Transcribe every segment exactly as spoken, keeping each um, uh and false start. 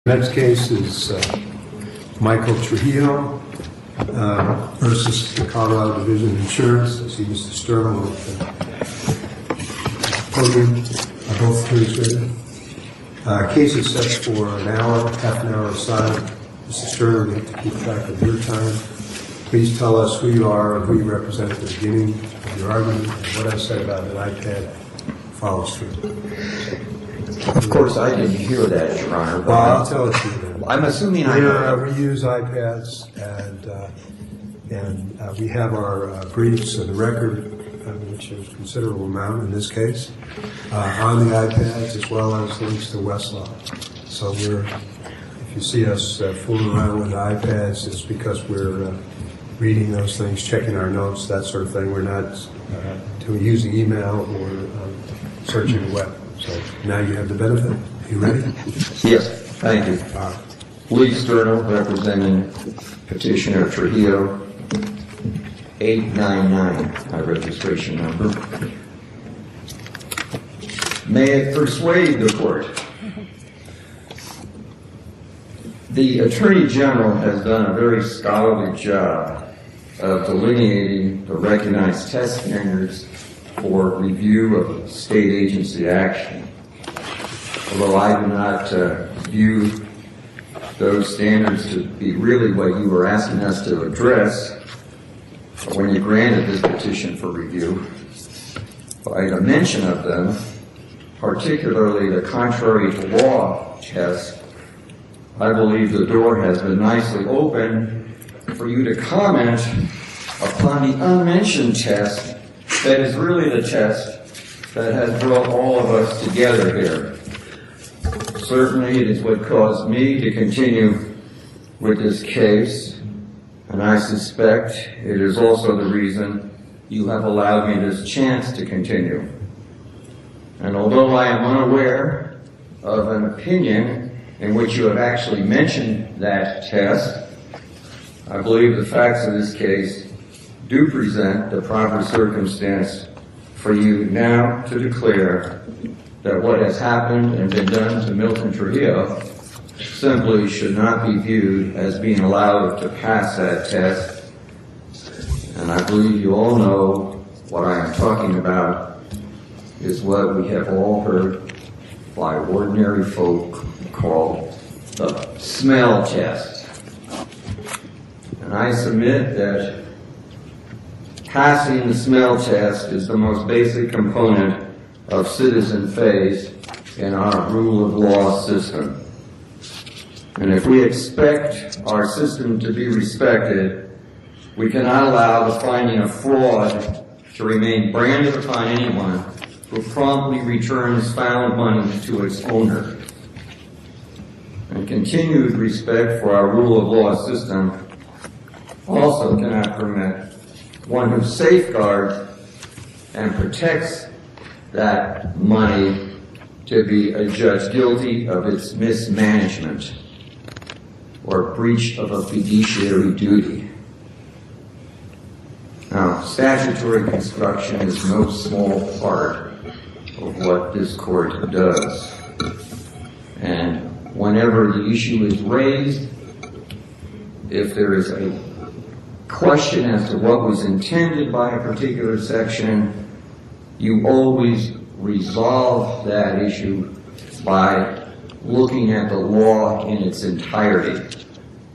Next case is uh, Michael Trujillo uh, versus the Colorado Division of Insurance. I see Mister Sterling with the podium. Uh, both attorneys ready. Uh, case is set for an hour, half an hour aside. Mister Sterling, you have to keep track of your time. Please tell us who you are and who you represent at the beginning of your argument, and what I said about an iPad follows through. Of course, I didn't hear that, Your Honor. But Well, I'll tell it to you then. I'm assuming I We, heard uh, we use iPads, and uh, and uh, we have our uh, briefs and the record, uh, which is a considerable amount in this case, uh, on the iPads as well as links to Westlaw. So we're, if you see us uh, fooling around with the iPads, it's because we're uh, reading those things, checking our notes, that sort of thing. We're not uh, doing, using email or um, searching the web. So now you have the benefit. Are you ready? Yes, thank you. Uh, Lee Sterno, representing Petitioner Trujillo, eight nine nine, my registration number. May it persuade the Court. The Attorney General has done a very scholarly job of delineating the recognized test standards for review of state agency action. Although I do not uh, view those standards to be really what you were asking us to address when you granted this petition for review, by the mention of them, particularly the contrary to law test, I believe the door has been nicely open for you to comment upon the unmentioned test that is really the test that has brought all of us together here. Certainly it is what caused me to continue with this case, and I suspect it is also the reason you have allowed me this chance to continue. And although I am unaware of an opinion in which you have actually mentioned that test, I believe the facts of this case do present the proper circumstance for you now to declare that what has happened and been done to Milton Trujillo simply should not be viewed as being allowed to pass that test. And I believe you all know what I am talking about is what we have all heard by ordinary folk called the smell test. And I submit that passing the smell test is the most basic component of citizen faith in our rule of law system. And if we expect our system to be respected, we cannot allow the finding of fraud to remain branded upon anyone who promptly returns found money to its owner. And continued respect for our rule of law system also cannot permit one who safeguards and protects that money to be adjudged guilty of its mismanagement or breach of a fiduciary duty. Now, statutory construction is no small part of what this court does. And whenever the issue is raised, if there is a question as to what was intended by a particular section, you always resolve that issue by looking at the law in its entirety.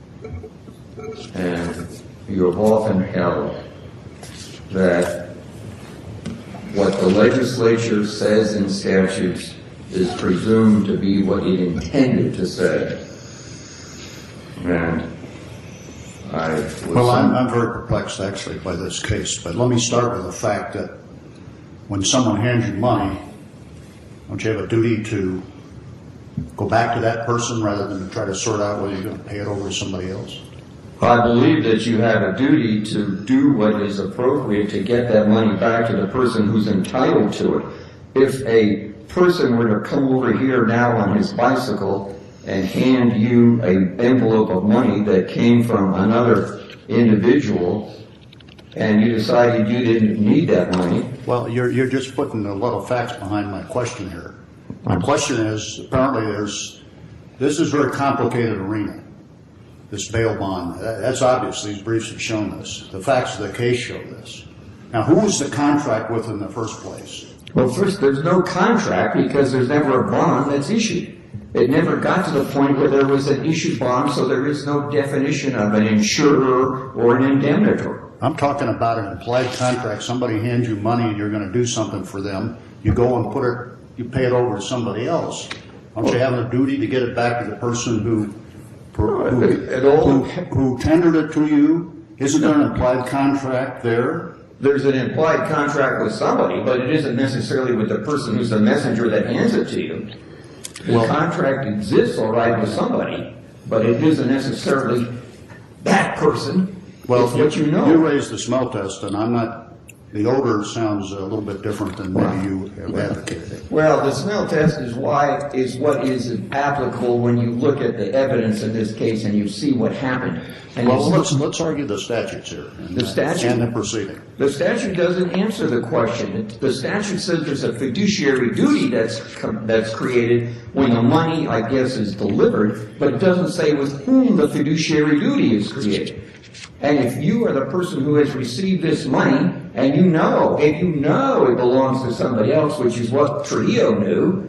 And you have often held that what the legislature says in statutes is presumed to be what it intended to say. And I was Well, I'm, I'm very perplexed actually by this case, but let me start with the fact that when someone hands you money, don't you have a duty to go back to that person rather than to try to sort out whether you're going to pay it over to somebody else? I believe that you have a duty to do what is appropriate to get that money back to the person who's entitled to it. If a person were to come over here now on his bicycle and hand you an envelope of money that came from another individual, and you decided you didn't need that money. Well, you're, you're just putting a lot of facts behind my question here. My question is, apparently there's this is a very complicated arena, this bail bond. That- That's obvious. These briefs have shown this. The facts of the case show this. Now, who was the contract with in the first place? Well, first, there's no contract because there's never a bond that's issued. It never got to the point where there was an issued bond, so there is no definition of an insurer or an indemnitor. I'm talking about an implied contract. Somebody hands you money and you're going to do something for them. You go and put it, you pay it over to somebody else. Aren't you having a duty to get it back to the person who, who, It all- who, who tendered it to you? Isn't there an implied contract there? There's an implied contract with somebody, but it isn't necessarily with the person who's the messenger that hands it to you. The Well- contract exists, all right, with somebody, but it isn't necessarily that person. Well, It's what you know. You raised the smell test, and I'm not, the odor sounds a little bit different than maybe you have advocated. Well, the smell test is why, is what is applicable when you look at the evidence in this case and you see what happened. And you Well, see- let's, let's argue the statutes here. and- The statute? And the proceeding. The statute doesn't answer the question. It- The statute says there's a fiduciary duty that's, com- that's created when the money, I guess, is delivered, but it doesn't say with whom the fiduciary duty is created. And if you are the person who has received this money, and you know, if you know it belongs to somebody else, which is what Trujillo knew,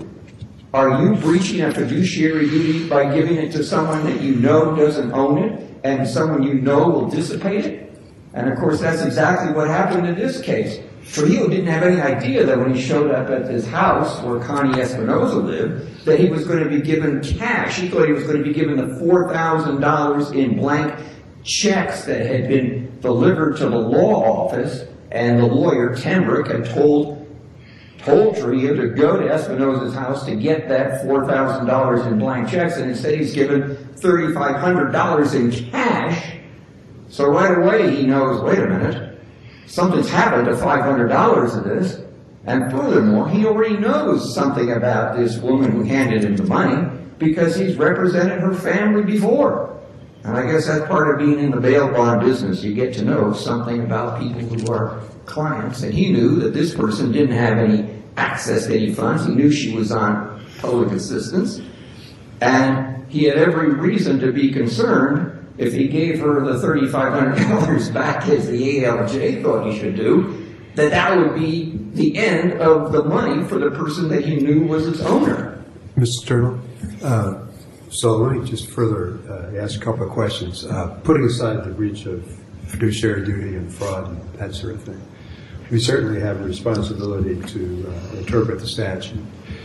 are you breaching a fiduciary duty by giving it to someone that you know doesn't own it, and someone you know will dissipate it? And of course, that's exactly what happened in this case. Trujillo didn't have any idea that when he showed up at this house where Connie Espinosa lived, that he was going to be given cash. He thought he was going to be given the four thousand dollars in blank checks that had been delivered to the law office, and the lawyer, Tenbrick, had told told Trujillo to go to Espinosa's house to get that four thousand dollars in blank checks, and instead he's given three thousand five hundred dollars in cash. So right away he knows, wait a minute, something's happened to five hundred dollars of this, and furthermore, he already knows something about this woman who handed him the money because he's represented her family before. And I guess that's part of being in the bail bond business. You get to know something about people who are clients. And he knew that this person didn't have any access to any funds. He knew she was on public assistance. And he had every reason to be concerned if he gave her the three thousand five hundred dollars back as the A L J thought he should do, that that would be the end of the money for the person that he knew was its owner. Mister Turtle, uh, so let me just further uh, ask a couple of questions. Uh, putting aside the breach of fiduciary duty and fraud and that sort of thing, we certainly have a responsibility to uh, interpret the statute.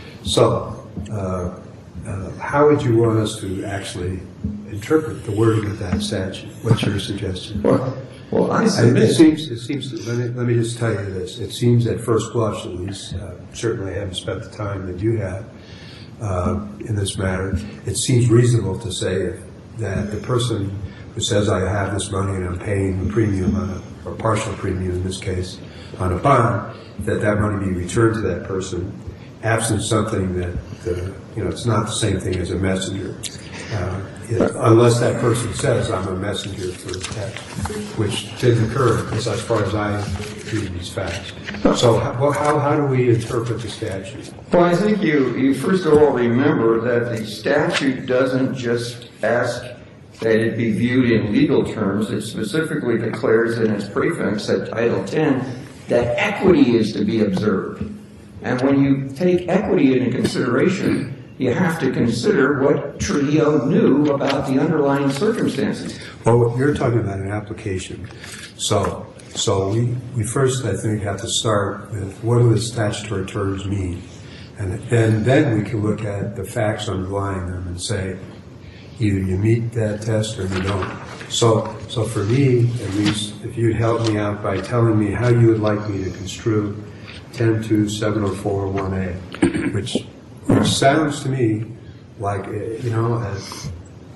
So, uh, uh, how would you want us to actually interpret the wording of that statute? What's your suggestion? Well, well I And submit. it seems, it seems, let me, let me just tell you this. It seems at first blush, at least, uh, certainly I haven't spent the time that you have uh, in this matter, it seems reasonable to say that the person who says, I have this money and I'm paying a premium on a, or partial premium in this case, on a bond, that that money be returned to that person, absent something that, uh, you know, it's not the same thing as a messenger. Uh, it, unless that person says, I'm a messenger for text, which didn't occur as, as far as I read these facts. So how, how, how do we interpret the statute? Well, I think you, you first of all remember that the statute doesn't just ask that it be viewed in legal terms. It specifically declares in its prefix at Title ten that equity is to be observed. And when you take equity into consideration, you have to consider what Trujillo knew about the underlying circumstances. Well, you're talking about an application. So, so we, we first, I think, have to start with what do the statutory terms mean? And then, then we can look at the facts underlying them and say, either you meet that test or you don't. So, so for me, at least, if you'd help me out by telling me how you would like me to construe ten two seven oh four one A, which, which sounds to me like, you know, as,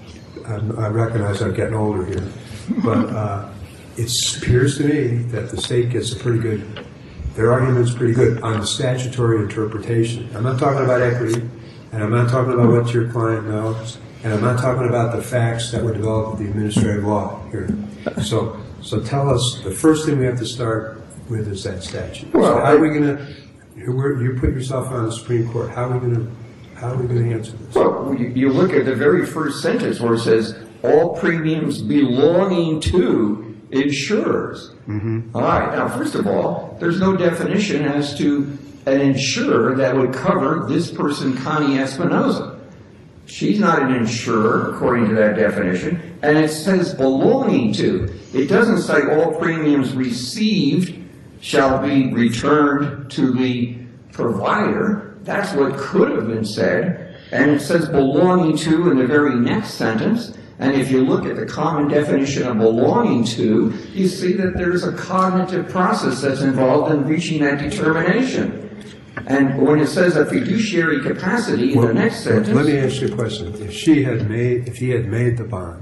I recognize I'm getting older here, but uh, it appears to me that the state gets a pretty good, their argument's pretty good on the statutory interpretation. I'm not talking about equity, and I'm not talking about what your client knows, and I'm not talking about the facts that were developed with the administrative law here. So, so tell us, the first thing we have to start with is that statute. Well, so how are we going to, you put yourself on the Supreme Court, how are we going to, How are we going to answer this? Well, you, you look at the very first sentence where it says, all premiums belonging to insurers. Mm-hmm. All right, now, first of all, there's no definition as to an insurer that would cover this person, Connie Espinosa. She's not an insurer, according to that definition, and it says belonging to. It doesn't say all premiums received shall be returned to the provider. That's what could have been said, and it says belonging to in the very next sentence. And if you look at the common definition of belonging to, you see that there's a cognitive process that's involved in reaching that determination. And when it says a fiduciary capacity in Well, the next sentence... Let me ask you a question. If she had made, if he had made the bond,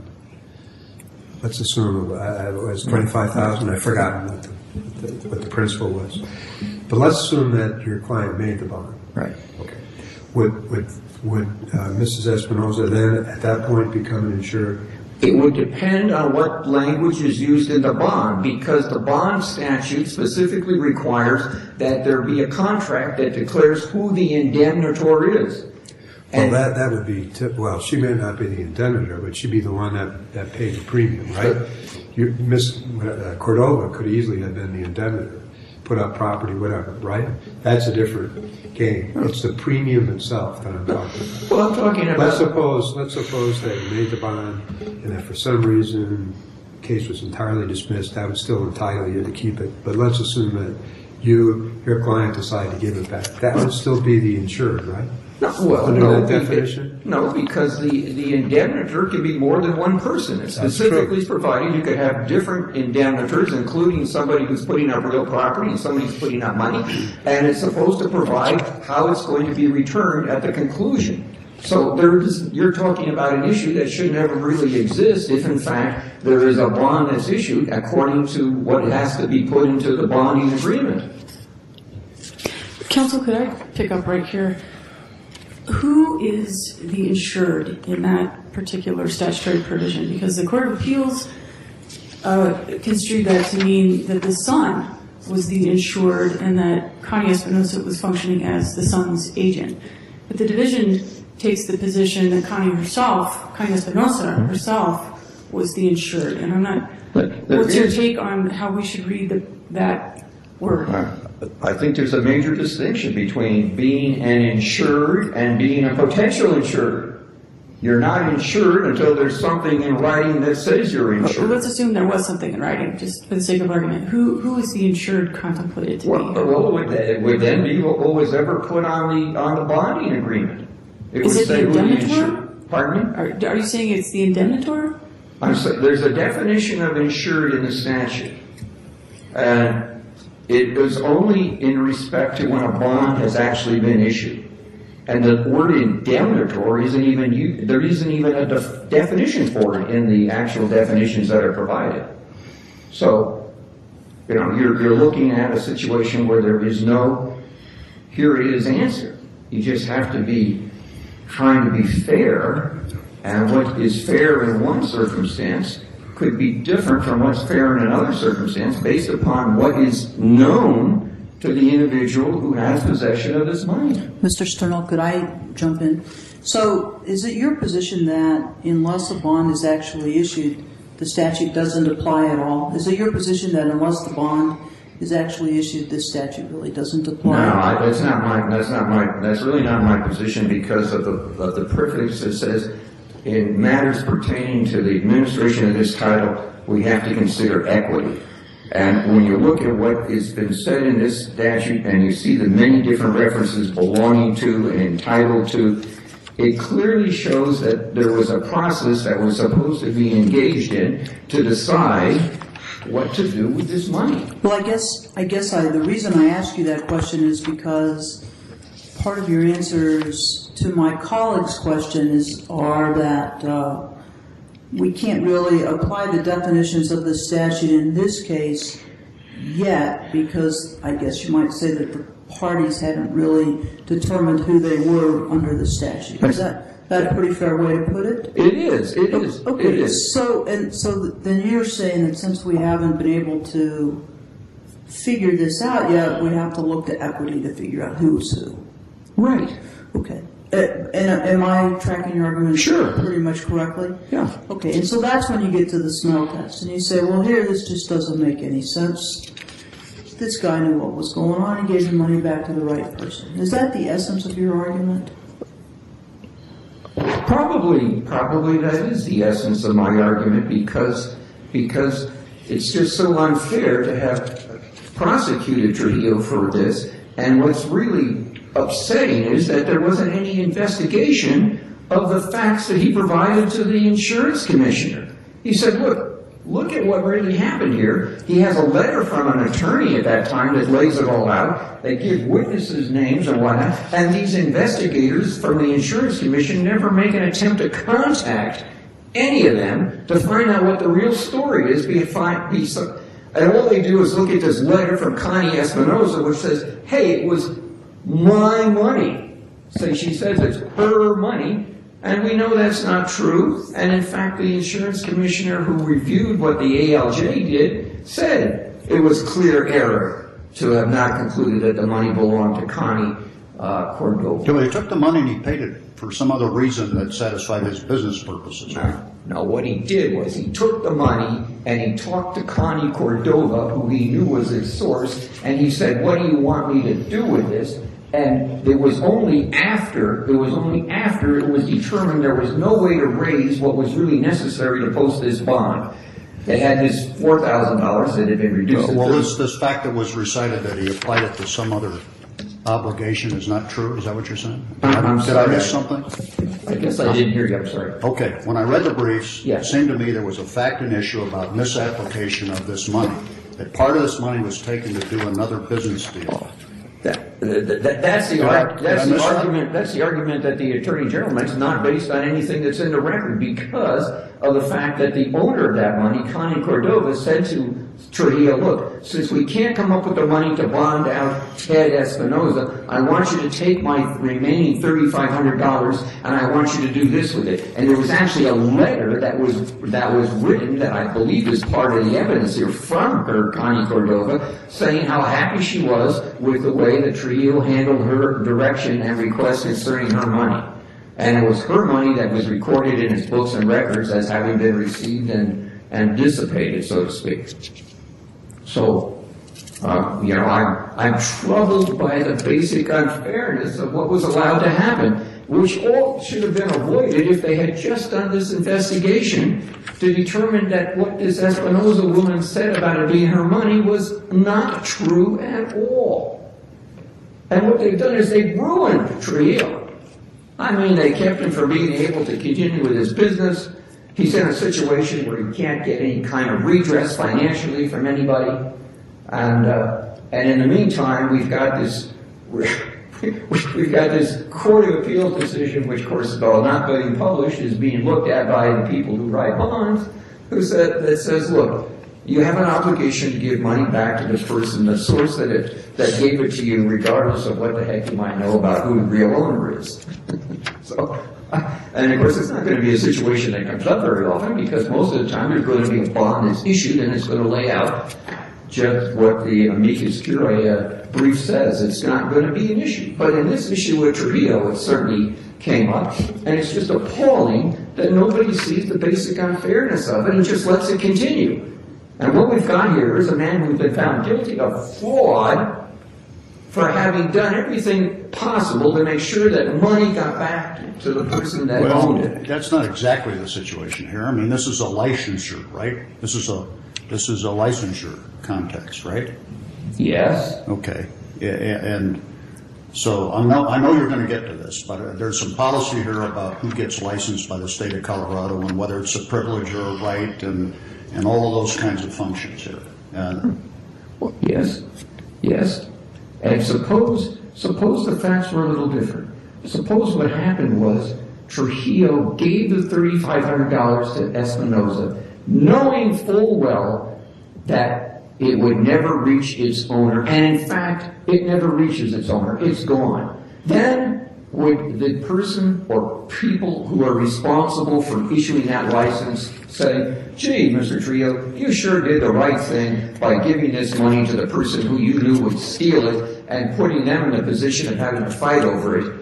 let's assume uh, it was twenty-five thousand dollars, I've forgotten what the, what the, what the principal was. But let's assume that your client made the bond. Right. Okay. Would, would, would uh, Missus Espinosa then at that point become an insured? It would depend on what language is used in the bond, because the bond statute specifically requires that there be a contract that declares who the indemnitor is. Well, And that, that would be, t- well, she may not be the indemnitor, but she'd be the one that, that paid the premium, right? You, Miss uh, Cordova could easily have been the indemnitor, put up property, whatever, right? That's a different game. It's the premium itself that I'm talking about. well, I'm talking about... Let's suppose, let's suppose they made the bond, and that for some reason the case was entirely dismissed. That would still entitle you to keep it. But let's assume that you, your client, decide to give it back. That would still be the insured, right? No, well, Under no, that be- definition? No, because the, the indemnitor can be more than one person. It That's specifically true. is provided you could have different indemnitors, including somebody who's putting up real property and somebody who's putting up money, and it's supposed to provide how it's going to be returned at the conclusion. So there is, you're talking about an issue that should never really exist if, in fact, there is a bond that's issued according to what has to be put into the bonding agreement. Counsel, could I pick up right here? Who is the insured in that particular statutory provision? Because the Court of Appeals uh, construed that to mean that the son was the insured and that Connie Espinosa was functioning as the son's agent. But the division takes the position that Connie herself, Connie Espinosa herself, was the insured. And I'm not, But there what's your is- take on how we should read the, that word? I think there's a major distinction between being an insured and being a potential insured. You're not insured until there's something in writing that says you're Well, insured. let's assume there was something in writing, just for the sake of argument. Who who is the insured contemplated to Well, be? well, would it would then be what was ever put on the on the bonding agreement. It Is would it say the who the indemnitor? insured. Pardon me? Are, are you saying it's the indemnitor? I'm saying there's a definition of insured in the statute, and it is only in respect to when a bond has actually been issued. And the word indemnitor isn't even used, there isn't even a def- definition for it in the actual definitions that are provided. So, you know, you're, you're looking at a situation where there is no, here it is answer. You just have to be trying to be fair, and what is fair in one circumstance could be different from what's fair in another circumstance based upon what is known to the individual who has possession of this money. Mister Sternal, could I jump in? So is it your position that unless a bond is actually issued, the statute doesn't apply at all? Is it your position that unless the bond is actually issued, this statute really doesn't apply? No, I, that's not my, that's not my, that's really not my position because of the, of the prefix that says in matters pertaining to the administration of this title, we have to consider equity. And when you look at what has been said in this statute and you see the many different references belonging to and entitled to, it clearly shows that there was a process that was supposed to be engaged in to decide what to do with this money. Well, I guess, I guess I, the reason I ask you that question is because part of your answers to my colleague's question is, are that, uh, we can't really apply the definitions of the statute in this case yet because I guess you might say that the parties hadn't really determined who they were under the statute. Is that, that a pretty fair way to put it? It is, it is, Okay, it is. so, and so then you're saying that since we haven't been able to figure this out yet, we have to look to equity to figure out who's who. Right. Okay. Uh, and uh, am I tracking your argument Sure. pretty much correctly? Yeah. Okay, and so that's when you get to the smell test, and you say, well, here, this just doesn't make any sense. This guy knew what was going on and gave the money back to the right person. Is that the essence of your argument? Probably, probably that is the essence of my argument because, because it's just so unfair to have prosecuted Trujillo for this. And what's really upsetting is that there wasn't any investigation of the facts that he provided to the insurance commissioner. He said, look, look at what really happened here. He has a letter from an attorney at that time that lays it all out. They give witnesses' names and whatnot, and these investigators from the insurance commission never make an attempt to contact any of them to find out what the real story is. Be, find, be some, and all they do is look at this letter from Connie Espinosa, which says, hey, it was my money. So she says it's her money. And we know that's not true. And in fact, the insurance commissioner who reviewed what the A L J did said it was clear error to have not concluded that the money belonged to Connie uh, Cordova. So he took the money and he paid it for some other reason that satisfied his business purposes. No, no, what he did was he took the money and he talked to Connie Cordova, who he knew was his source, and he said, what do you want me to do with this? And it was only after, it was only after it was determined there was no way to raise what was really necessary to post this bond. They had this four thousand dollars that had been reduced. Well, this, this fact that was recited that he applied it to some other obligation is not true? Is that what you're saying? I'm Did sorry. I miss something? I guess I didn't hear you, I'm sorry. Okay, when I read the briefs, it Yes. seemed to me there was a fact and issue about misapplication of this money, that part of this money was taken to do another business deal. That, that, that- that's the, Did I- ar- that's did I the miss that? argument, that's the argument that the Attorney General makes, not based on anything that's in the record, because of the fact that the owner of that money, Connie Cordova, said to Trujillo, look, since we can't come up with the money to bond out Ted Espinosa, I want you to take my remaining thirty-five hundred dollars and I want you to do this with it. And there was actually a letter that was, that was written, that I believe is part of the evidence here, from her, Connie Cordova, saying how happy she was with the way that Trujillo handled her direction and requests concerning her money. And it was her money that was recorded in his books and records as having been received and, and dissipated, so to speak. So, uh, you know, I'm, I'm troubled by the basic unfairness of what was allowed to happen, which all should have been avoided if they had just done this investigation to determine that what this Espinosa woman said about it being her money was not true at all. And what they've done is they've ruined Trujillo. I mean, they kept him from being able to continue with his business. He's in a situation where he can't get any kind of redress financially from anybody. And, uh, and in the meantime, we've got this, we've got this Court of Appeals decision, which of course, though not being published, is being looked at by the people who write bonds, who said, that says, look, you have an obligation to give money back to the person, the source that it, that gave it to you, regardless of what the heck you might know about who the real owner is. So, and of course, it's not going to be a situation that comes up very often, because most of the time there's going to be a bond that's issued and it's going to lay out just what the amicus curiae brief says. It's not going to be an issue. But in this issue with Trujillo, it certainly came up, and it's just appalling that nobody sees the basic unfairness of it and just lets it continue. And what we've got here is a man who's been found guilty of fraud for having done everything possible to make sure that money got back to the person that Well, owned it. that's not exactly the situation here. I mean, this is a licensure, right? This is a, this is a licensure context, right? Yes. Okay. Yeah, and so I know, I know you're going to get to this, but uh, there's some policy here about who gets licensed by the state of Colorado and whether it's a privilege or a right and, and all of those kinds of functions here. And Well, yes. Yes. And suppose, suppose the facts were a little different. Suppose what happened was Trujillo gave the thirty-five hundred dollars to Espinosa, knowing full well that it would never reach its owner, and in fact, it never reaches its owner. It's gone. Then would the person or people who are responsible for issuing that license say, gee, Mister Trujillo, you sure did the right thing by giving this money to the person who you knew would steal it and putting them in the position of having to fight over it?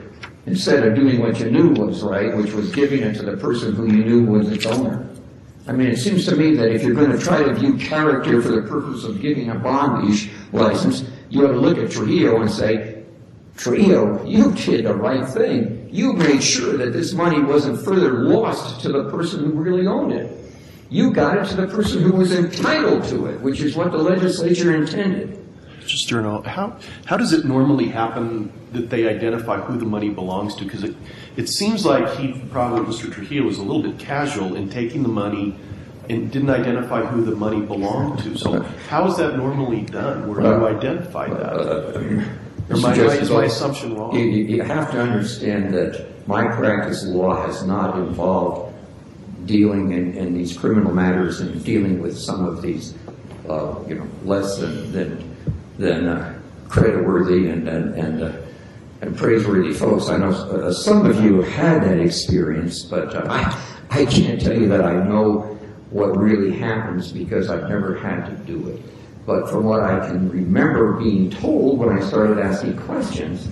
instead of doing what you knew was right, which was giving it to the person who you knew was its owner. I mean, it seems to me that if you're going to try to view character for the purpose of giving a bond leash license, you ought to look at Trujillo and say, Trujillo, you did the right thing. You made sure that this money wasn't further lost to the person who really owned it. You got it to the person who was entitled to it, which is what the legislature intended. Just Journal, how how does it normally happen that they identify who the money belongs to? Because it, it seems like he, probably Mister Trujillo, was a little bit casual in taking the money and didn't identify who the money belonged to. So how is that normally done? Where do you identify that? Uh, Or my, is my assumption wrong? You, you have to understand that my practice law has not involved dealing in, in these criminal matters and dealing with some of these, uh, you know, less than than, than uh, creditworthy and and and, uh, and praiseworthy folks. I know uh, some of you have had that experience, but uh, I I can't tell you that I know what really happens because I've never had to do it. But from what I can remember being told when I started asking questions,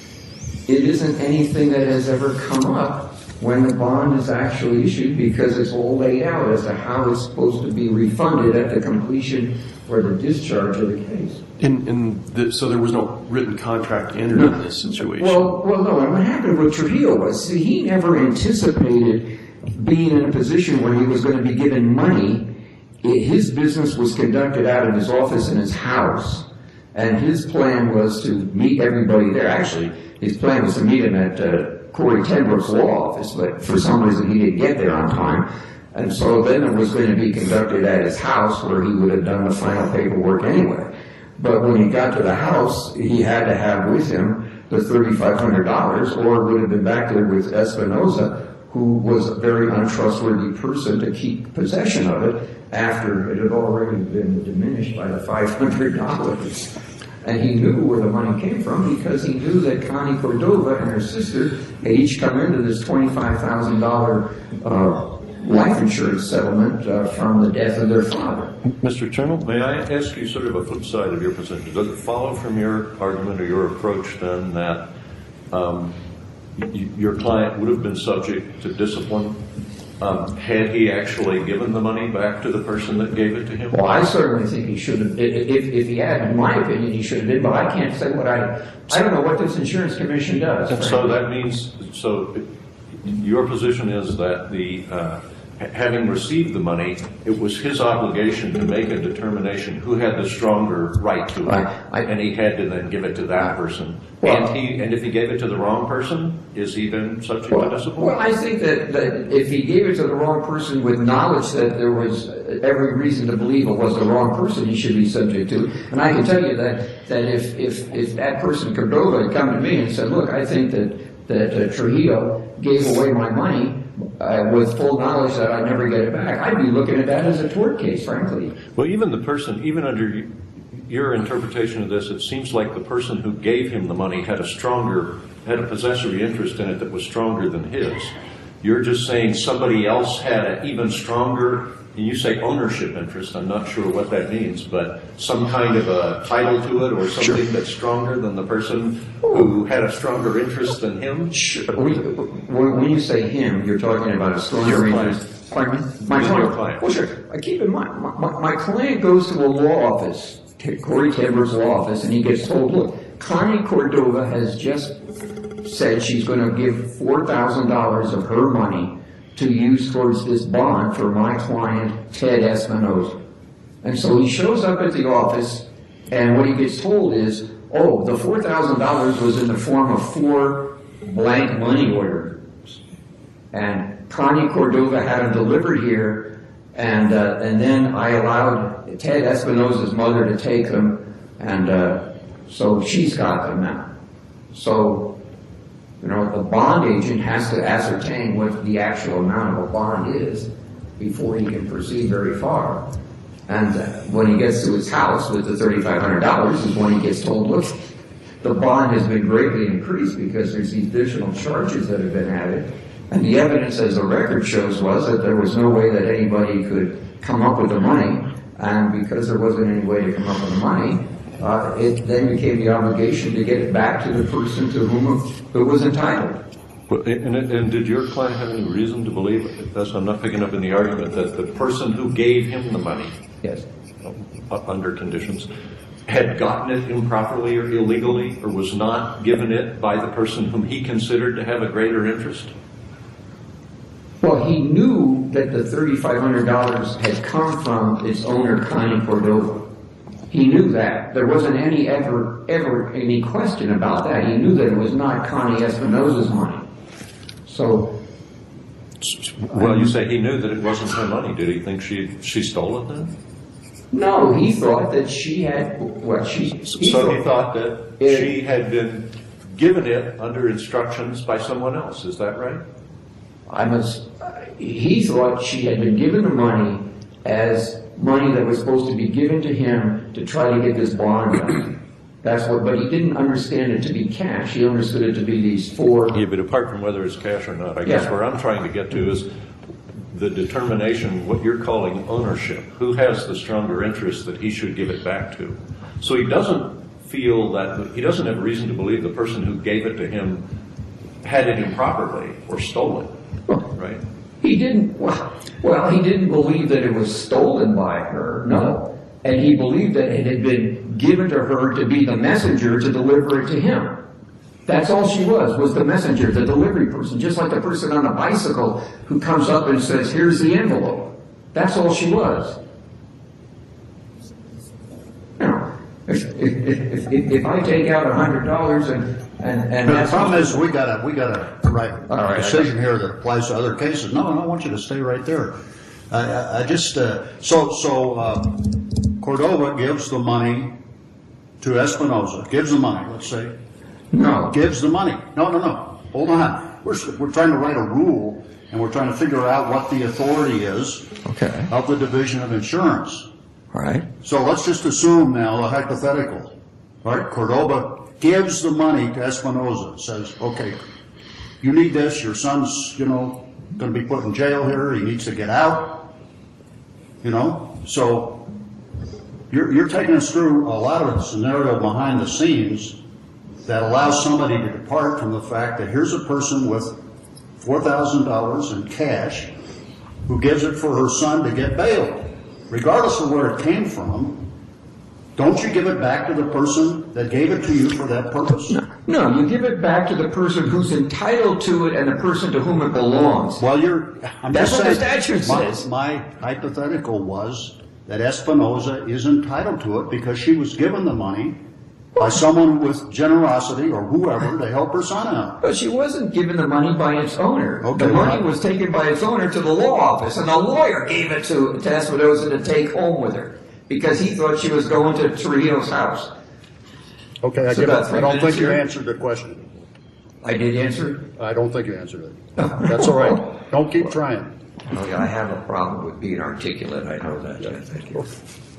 it isn't anything that has ever come up when the bond is actually issued because it's all laid out as to how it's supposed to be refunded at the completion or the discharge of the case. In, in the, so there was no written contract entered No. in this situation? Well, well, no. And what happened with Trujillo was, see, he never anticipated being in a position where he was going to be given money. His business was conducted out of his office in his house, and his plan was to meet everybody there. Actually, his plan was to meet him at uh, Corey Tenbrook's law office, but for some reason he didn't get there on time. And so then it was going to be conducted at his house where he would have done the final paperwork anyway. But when he got to the house, he had to have with him the thirty-five hundred dollars, or would have been back there with Espinoza, who was a very untrustworthy person to keep possession of it after it had already been diminished by the five hundred dollars. And he knew where the money came from because he knew that Connie Cordova and her sister had each come into this twenty-five thousand dollars uh, life insurance settlement uh, from the death of their father. Mister Chernal, may I ask you sort of a flip side of your position? Does it follow from your argument or your approach then that um, y- your client would have been subject to discipline um, had he actually given the money back to the person that gave it to him? Well, I certainly think he should have. If, if he had, in my opinion, he should have been. But I can't say what I. I don't know what this insurance commission does. And so that means, so your position is that the uh, having received the money, it was his obligation to make a determination who had the stronger right to it, I, I, and he had to then give it to that person. Well, and he, and if he gave it to the wrong person, is he then subject well, to discipline? well, I think that, that if he gave it to the wrong person with knowledge that there was every reason to believe it was the wrong person, he should be subject to it. And I can tell you that that if if, if that person Cordova had come to me and said, "Look, I think that that uh, Trujillo gave away my money." Uh, with full knowledge that I'd never get it back, I'd be looking at that as a tort case, frankly. Well, even the person, even under your interpretation of this, it seems like the person who gave him the money had a stronger, had a possessory interest in it that was stronger than his. You're just saying somebody else had an even stronger, and you say ownership interest, I'm not sure what that means, but some kind of a title to it or something sure. that's stronger than the person who had a stronger interest than him? Sure. When you say him, you're talking about a stronger interest. Pardon me? My client. client. Well, sure. I keep in mind, my, my, my client goes to a law office, Corey Tenbrook's law office, and he gets told, look, Connie Cordova has just said she's going to give four thousand dollars of her money to use towards this bond for my client, Ted Espinoza. And so he shows up at the office, and what he gets told is, oh, the four thousand dollars was in the form of four blank money orders. And Connie Cordova had them delivered here, and uh, and then I allowed Ted Espinoza's mother to take them, and uh, so she's got them now. So, you know, the bond agent has to ascertain what the actual amount of a bond is before he can proceed very far. And uh, when he gets to his house with the thirty-five hundred dollars is when he gets told, look, the bond has been greatly increased because there's these additional charges that have been added. And the evidence, as the record shows, was that there was no way that anybody could come up with the money. And because there wasn't any way to come up with the money, uh, it then became the obligation to get it back to the person to whom it was entitled. Well, and, and did your client have any reason to believe, thus I'm not picking up in the argument, that the person who gave him the money, Yes. uh, under conditions, had gotten it improperly or illegally, or was not given it by the person whom he considered to have a greater interest? Well, he knew that the thirty-five hundred dollars had come from its owner, Connie Cordova. He knew that. There wasn't any ever, ever any question about that. He knew that it was not Connie Espinosa's money. So, Well, you say he knew that it wasn't her money. Did he think she she stole it then? no, he thought that she had, what she... He So he thought that It- she had been given it under instructions by someone else. Is that right? I must, he thought she had been given the money as money that was supposed to be given to him to try to get this bond done. That's what, but he didn't understand it to be cash. He understood it to be these four. Yeah, but apart from whether it's cash or not, I guess Yeah. where I'm trying to get to is the determination, what you're calling ownership. Who has the stronger interest that he should give it back to? So he doesn't feel that, he doesn't have a reason to believe the person who gave it to him had it improperly or stole it, right? He didn't, well, well, he didn't believe that it was stolen by her, no. And he believed that it had been given to her to be the messenger to deliver it to him. That's all she was, was the messenger, the delivery person, just like the person on a bicycle who comes up and says, here's the envelope. That's all she was. You know, if, if, if, if I take out a hundred dollars and, and, and But the that's... problem is, we got a, we got a right All right, decision here that applies to other cases. No, no, I want you to stay right there. I, I, I just, uh, so, so, uh, Cordova gives the money to Espinosa, gives the money, let's say, No. gives the money. No, no, no, hold on. We're, we're trying to write a rule, and we're trying to figure out what the authority is Okay. of the Division of Insurance. All right. So let's just assume now a hypothetical, right? Cordova gives the money to Espinosa, says, okay, you need this, your son's, you know, going to be put in jail here, he needs to get out, you know? So you're, you're taking us through a lot of scenario behind the scenes that allows somebody to depart from the fact that here's a person with four thousand dollars in cash who gives it for her son to get bailed. Regardless of where it came from, don't you give it back to the person that gave it to you for that purpose? No, no, you give it back to the person who's entitled to it and the person to whom it belongs. Well, you're, I'm That's just what the saying, statute my, says. my hypothetical was that Espinosa is entitled to it because she was given the money by someone with generosity or whoever to help her son out. But she wasn't given the money by its owner. Okay, the money well- was taken by its owner to the law office, and the lawyer gave it to, to Espinosa to take home with her because he thought she was going to Trujillo's house. Okay, I So give about up. three I don't minutes think you here. answered the question. I did answer. I don't think you answered it. That's all right. Don't keep trying. Okay, I have a problem with being articulate. I know that. Jeff. Thank you.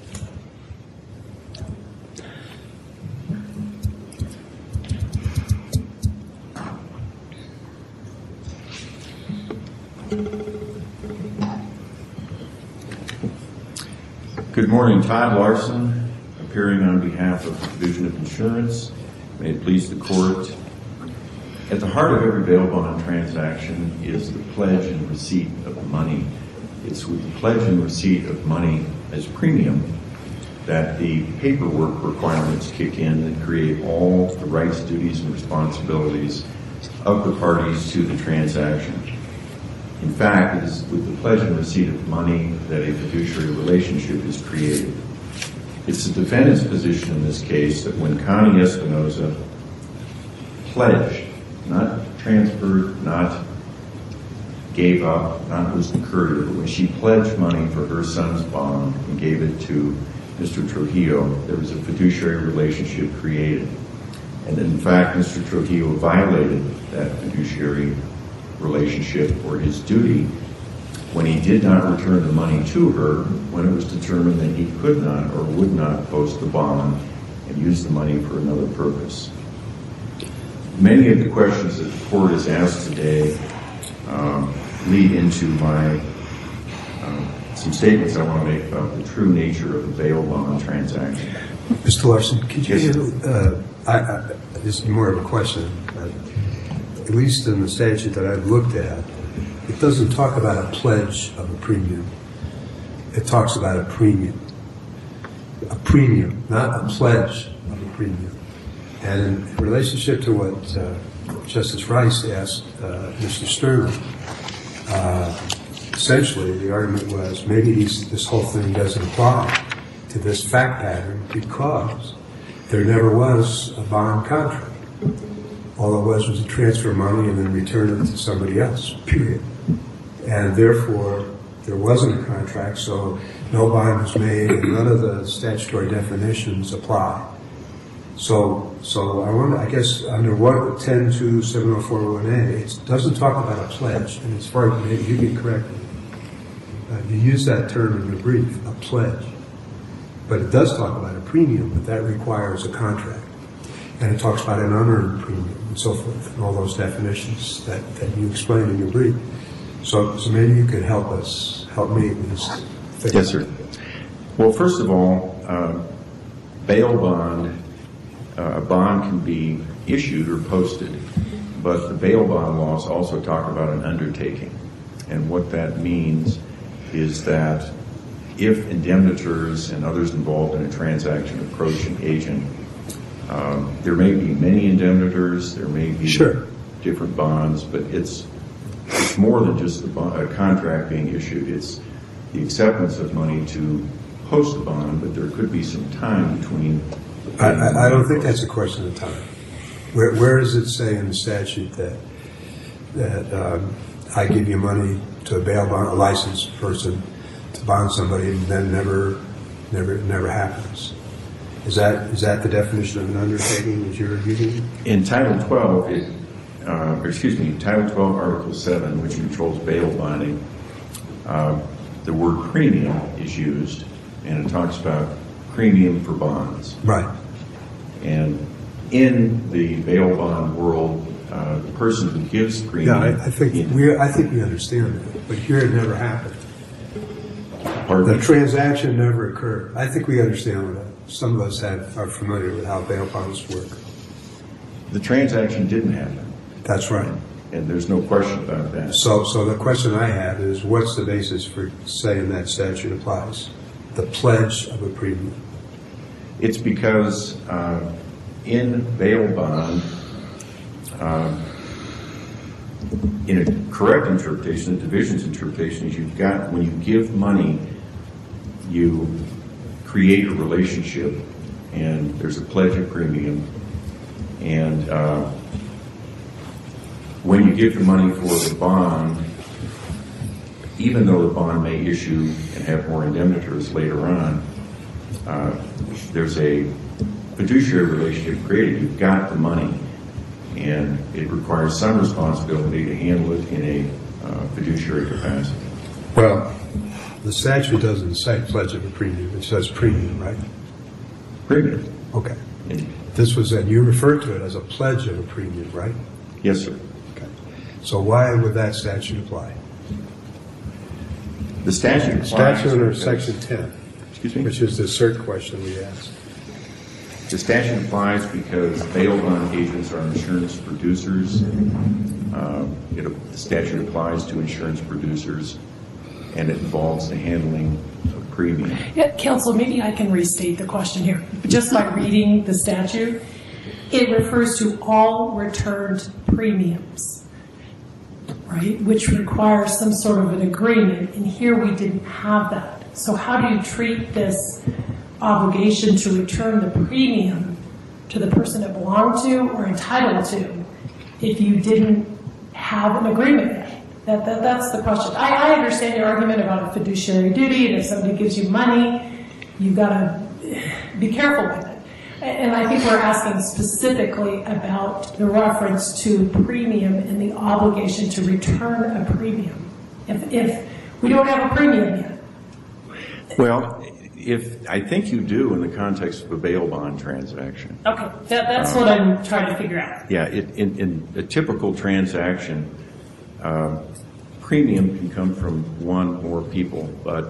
Good morning, Todd Larson, appearing on behalf of the Division of Insurance. May it please the court. At the heart of every bail bond transaction is the pledge and receipt of the money. It's with the pledge and receipt of money as premium that the paperwork requirements kick in and create all the rights, duties, and responsibilities of the parties to the transaction. In fact, it is with the pledge and receipt of money that a fiduciary relationship is created. It's the defendant's position in this case that when Connie Espinosa pledged, not transferred, not gave up, not was incurred, but when she pledged money for her son's bond and gave it to Mister Trujillo, there was a fiduciary relationship created. And in fact, Mister Trujillo violated that fiduciary relationship or his duty when he did not return the money to her when it was determined that he could not or would not post the bond and use the money for another purpose. Many of the questions that the court has asked today um, lead into my um, some statements I want to make about the true nature of a bail bond transaction. Mister Larson, could you, Yes. uh, I, I, this is more of a question. Uh, at least in the statute that I've looked at, it doesn't talk about a pledge of a premium. It talks about a premium. A premium, not a pledge of a premium. And in relationship to what uh, Justice Rice asked uh, Mister Stern, uh, essentially the argument was maybe these, this whole thing doesn't apply to this fact pattern because there never was a bond contract. All it was was a transfer of money and then return it to somebody else, period. And therefore, there wasn't a contract, so no bond was made and none of the statutory definitions apply. So, so I wonder, I guess under what ten two seven oh four one A, it doesn't talk about a pledge, and as far as maybe you can correct me, uh, you use that term in your brief, a pledge. But it does talk about a premium, but that requires a contract. And it talks about an unearned premium and so forth, and all those definitions that, that you explained in your brief. So, so maybe you could help us, help me with this. Thing. Yes, sir. Well, first of all, uh, bail bond, uh, a bond can be issued or posted, but the bail bond laws also talk about an undertaking. And what that means is that if indemnitors and others involved in a transaction approach an agent, um, there may be many indemnitors, there may be sure. different bonds, but it's it's more than just a, bond, a contract being issued. It's the acceptance of money to post a bond, but there could be some time between. I, I, I don't think that's a question of time. Where, where does it say in the statute that that um, I give you money to a bail bond, a licensed person, to bond somebody, and then never, never, never happens? Is that is that the definition of an undertaking that you're using? In Title twelve, it, uh, or excuse me, Title twelve, Article seven, which controls bail bonding, uh, the word premium is used, and it talks about premium for bonds. Right. And in the bail bond world, uh, the person who gives premium. Yeah, I, I think in, we I think we understand that, but here it never happened. pardon The me? transaction never occurred. I think we understand that. Some of us have, are familiar with how bail bonds work. The transaction didn't happen, That's right. and there's no question about that. So, so the question I have is, what's the basis for saying that statute applies? The pledge of a premium. It's because uh, in bail bond, uh, in a correct interpretation, the division's interpretation is you've got, when you give money, you create a relationship, and there's a pledge of premium, and uh, when you give the money for the bond, even though the bond may issue and have more indemnitors later on, uh, there's a fiduciary relationship created. You've got the money, and it requires some responsibility to handle it in a uh, fiduciary capacity. Well, the statute doesn't say pledge of a premium. It says premium, right? Premium. Okay. And- This was, and you referred to it as a pledge of a premium, right? yes, sir. Okay. So why would that statute apply? The statute applies Statute under because- section ten, Excuse me? which is the cert question we asked. The statute applies because bail bond agents are insurance producers. Uh, it, the statute applies to insurance producers, and it involves the handling of premium. Yeah, Counsel, maybe I can restate the question here. Just by reading the statute, it refers to all returned premiums, right, which requires some sort of an agreement, and here we didn't have that. So how do you treat this obligation to return the premium to the person it belonged to or entitled to if you didn't have an agreement yet? That, that, that's the question. I, I understand your argument about a fiduciary duty, and if somebody gives you money, you've got to be careful with it. And I think we're asking specifically about the reference to premium and the obligation to return a premium. If, if we don't have a premium yet. Well, if I think you do in the context of a bail bond transaction. Okay, that, that's what I'm trying to figure out. Yeah, it, in, in a typical transaction, uh, premium can come from one or more people, but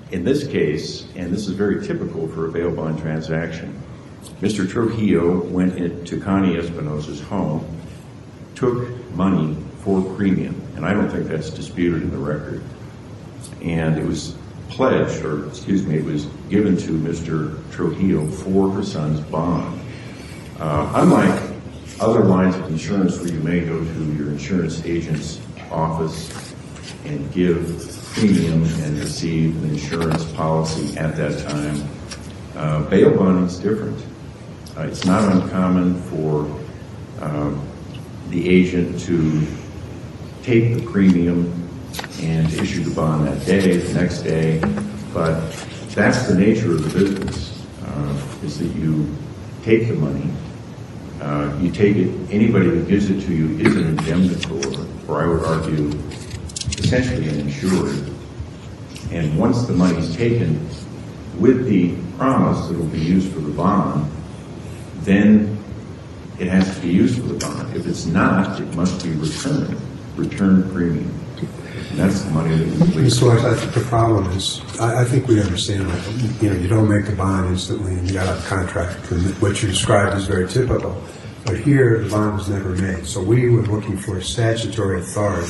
in this case, and this is very typical for a bail bond transaction, Mister Trujillo went into Connie Espinosa's home, took money for premium, and I don't think that's disputed in the record. And it was pledged, or excuse me, it was given to Mister Trujillo for her son's bond. Uh, unlike other lines of insurance where you may go to your insurance agent's office and give premium and receive an insurance policy at that time, uh, bail bonding is different. Uh, it's not uncommon for um, the agent to take the premium and issue the bond that day, the next day, but that's the nature of the business, uh, is that you take the money, uh, you take it, anybody that gives it to you is an indemnitor, or I would argue essentially an insured, and once the money's taken with the promise that it will be used for the bond, then it has to be used for the bond. If it's not, it must be returned, returned premium. And that's the money that we please. Mister Weiss, I think the problem is, I, I think we understand that, you know, you don't make the bond instantly and you got a contract, and what you described is very typical. But here, the bond was never made. So we were looking for statutory authority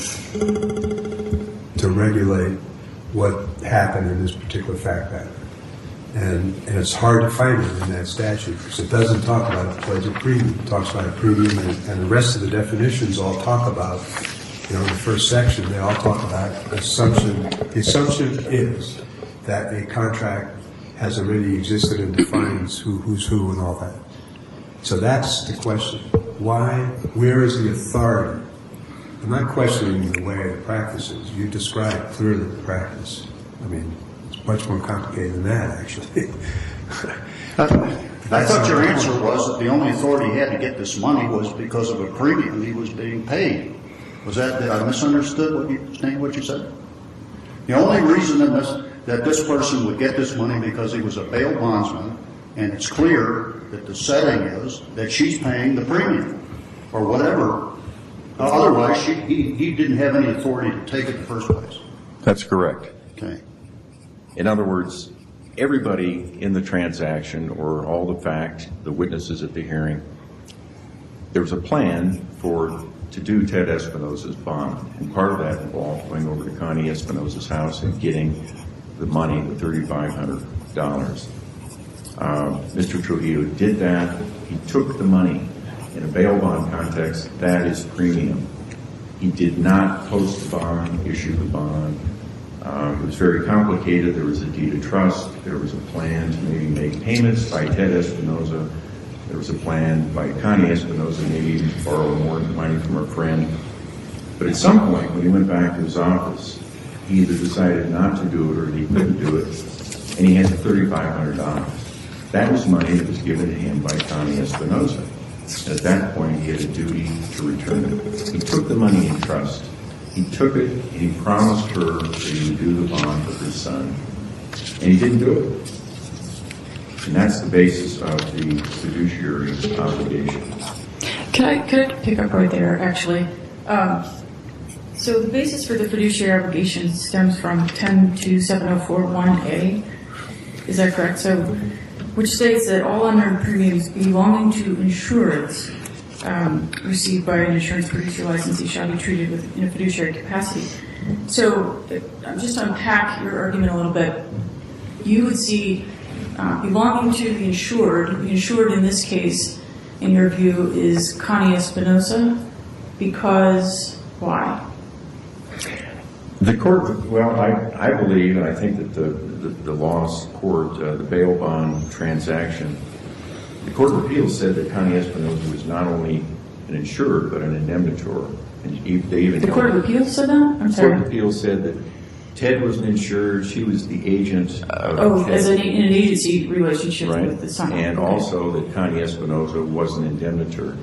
to regulate what happened in this particular fact pattern. And, and it's hard to find it in that statute because it doesn't talk about a pledge of premium. It talks about a premium, and, and the rest of the definitions all talk about, you know, in the first section, they all talk about assumption. The assumption is that a contract has already existed and defines who, who's who and all that. So that's the question. Why, where is the authority? I'm not questioning the way the practice is. You described clearly the practice. I mean, it's much more complicated than that, actually. I thought your answer was that the only authority he had to get this money was because of a premium he was being paid. Was that, did I misunderstood what you, what you said? The only reason that this, that this person would get this money because he was a bail bondsman, and it's clear that the setting is that she's paying the premium or whatever. Uh, otherwise, she, he, he didn't have any authority to take it in the first place. That's correct. Okay. In other words, everybody in the transaction, or all the fact, the witnesses at the hearing, there was a plan for to do Ted Espinosa's bond, and part of that involved going over to Connie Espinosa's house and getting the money, the thirty-five hundred dollars. Uh, Mister Trujillo did that. He took the money. In a bail bond context, that is premium. He did not post the bond, issue the bond. Uh, it was very complicated. There was a deed of trust. There was a plan to maybe make payments by Ted Espinosa. There was a plan by Connie Espinosa maybe even to borrow more money from her friend. But at some point, when he went back to his office, he either decided not to do it or he couldn't do it, and he had the thirty-five hundred dollars. That was money that was given to him by Connie Espinosa. At that point, he had a duty to return it. He took the money in trust. He took it, and he promised her that he would do the bond for his son. And he didn't do it. And that's the basis of the fiduciary obligation. Can I, could I pick up right there, actually? Um, so the basis for the fiduciary obligation stems from ten two seven oh four one A. Is that correct? So, which states that all unearned premiums belonging to insureds um, received by an insurance producer licensee shall be treated with, in a fiduciary capacity. So, uh, just to unpack your argument a little bit, you would see uh, belonging to the insured, the insured in this case, in your view, is Connie Espinosa, because why? The court, well, I, I believe, and I think that the, the, the law court, uh, the bail bond transaction, the Court of Appeals said that Connie Espinosa was not only an insured, but an indemnitor. And they even the Court of Appeals said that? I'm the sorry. Court of Appeals said that Ted was an insured, she was the agent of Oh, Ted. as an, in an agency relationship Right, with the son. and Okay. also that Connie Espinosa was an indemnitor.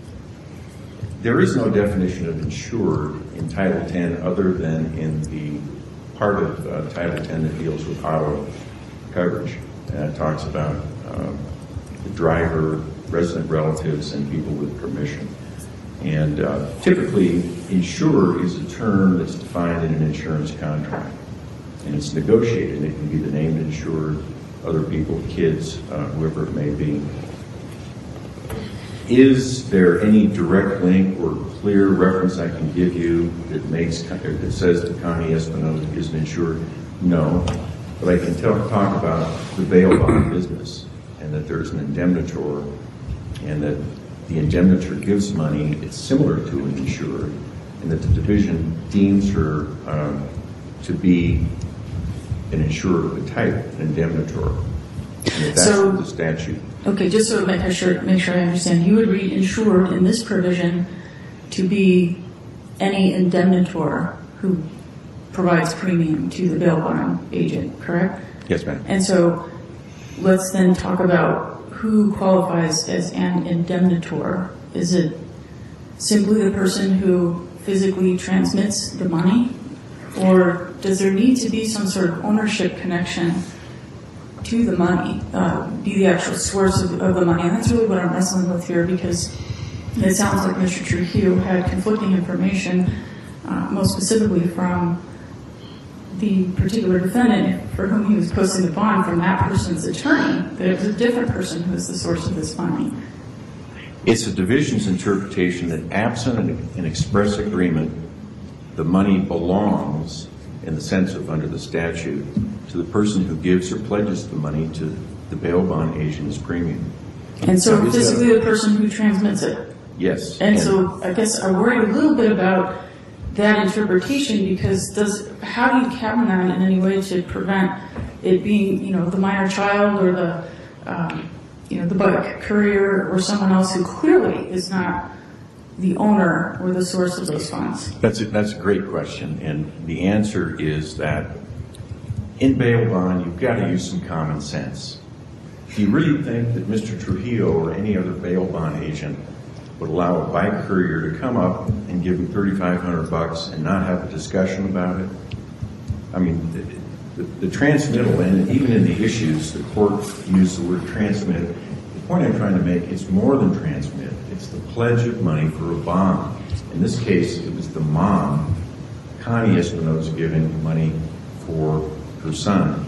There is no definition of insured in Title ten other than in the part of uh, Title ten that deals with auto coverage. And it talks about uh, the driver, resident relatives, and people with permission. And uh, typically, insured is a term that's defined in an insurance contract. and it's negotiated. It can be the named insured, other people, kids, uh, whoever it may be. Is there any direct link or clear reference I can give you that makes that says that Connie Espinosa isn't insured? No, but I can tell, talk about the bail bond business, and that there's an indemnitor, and that the indemnitor gives money. It's similar to an insured, and that the division deems her um, to be an insured of the type, an indemnitor. And that that's So- the statute. Okay, just so to make sure, make sure I understand, you would read insured in this provision to be any indemnitor who provides premium to the bail bond agent, correct? Yes, ma'am. And so let's then talk about who qualifies as an indemnitor. Is it simply the person who physically transmits the money? Or does there need to be some sort of ownership connection to the money, uh, be the actual source of, of the money? And that's really what I'm wrestling with here, because it sounds like Mister Trujillo had conflicting information, uh, most specifically from the particular defendant for whom he was posting the bond from that person's attorney, that it was a different person who was the source of this money. It's a division's interpretation that absent an, an express agreement, the money belongs, in the sense of under the statute, to the person who gives or pledges the money to the bail bond agent's premium. And so Now, is that physically a- the person who transmits it. Yes. And so I guess I worry a little bit about that interpretation, because does, how do you cabin that in any way to prevent it being, you know, the minor child or the, um, you know, the bike courier or someone else who clearly is not the owner or the source of those funds? That's a, that's a great question, and the answer is that in bail bond, you've got to use some common sense. Do you really think that Mister Trujillo or any other bail bond agent would allow a bike courier to come up and give him thirty-five hundred bucks and not have a discussion about it? I mean, the, the, the transmittal, and even in the issues, the court used the word transmit. The point I'm trying to make is more than transmit. It's the pledge of money for a bond. In this case, it was the mom, Connie Espinosa, giving money for her son.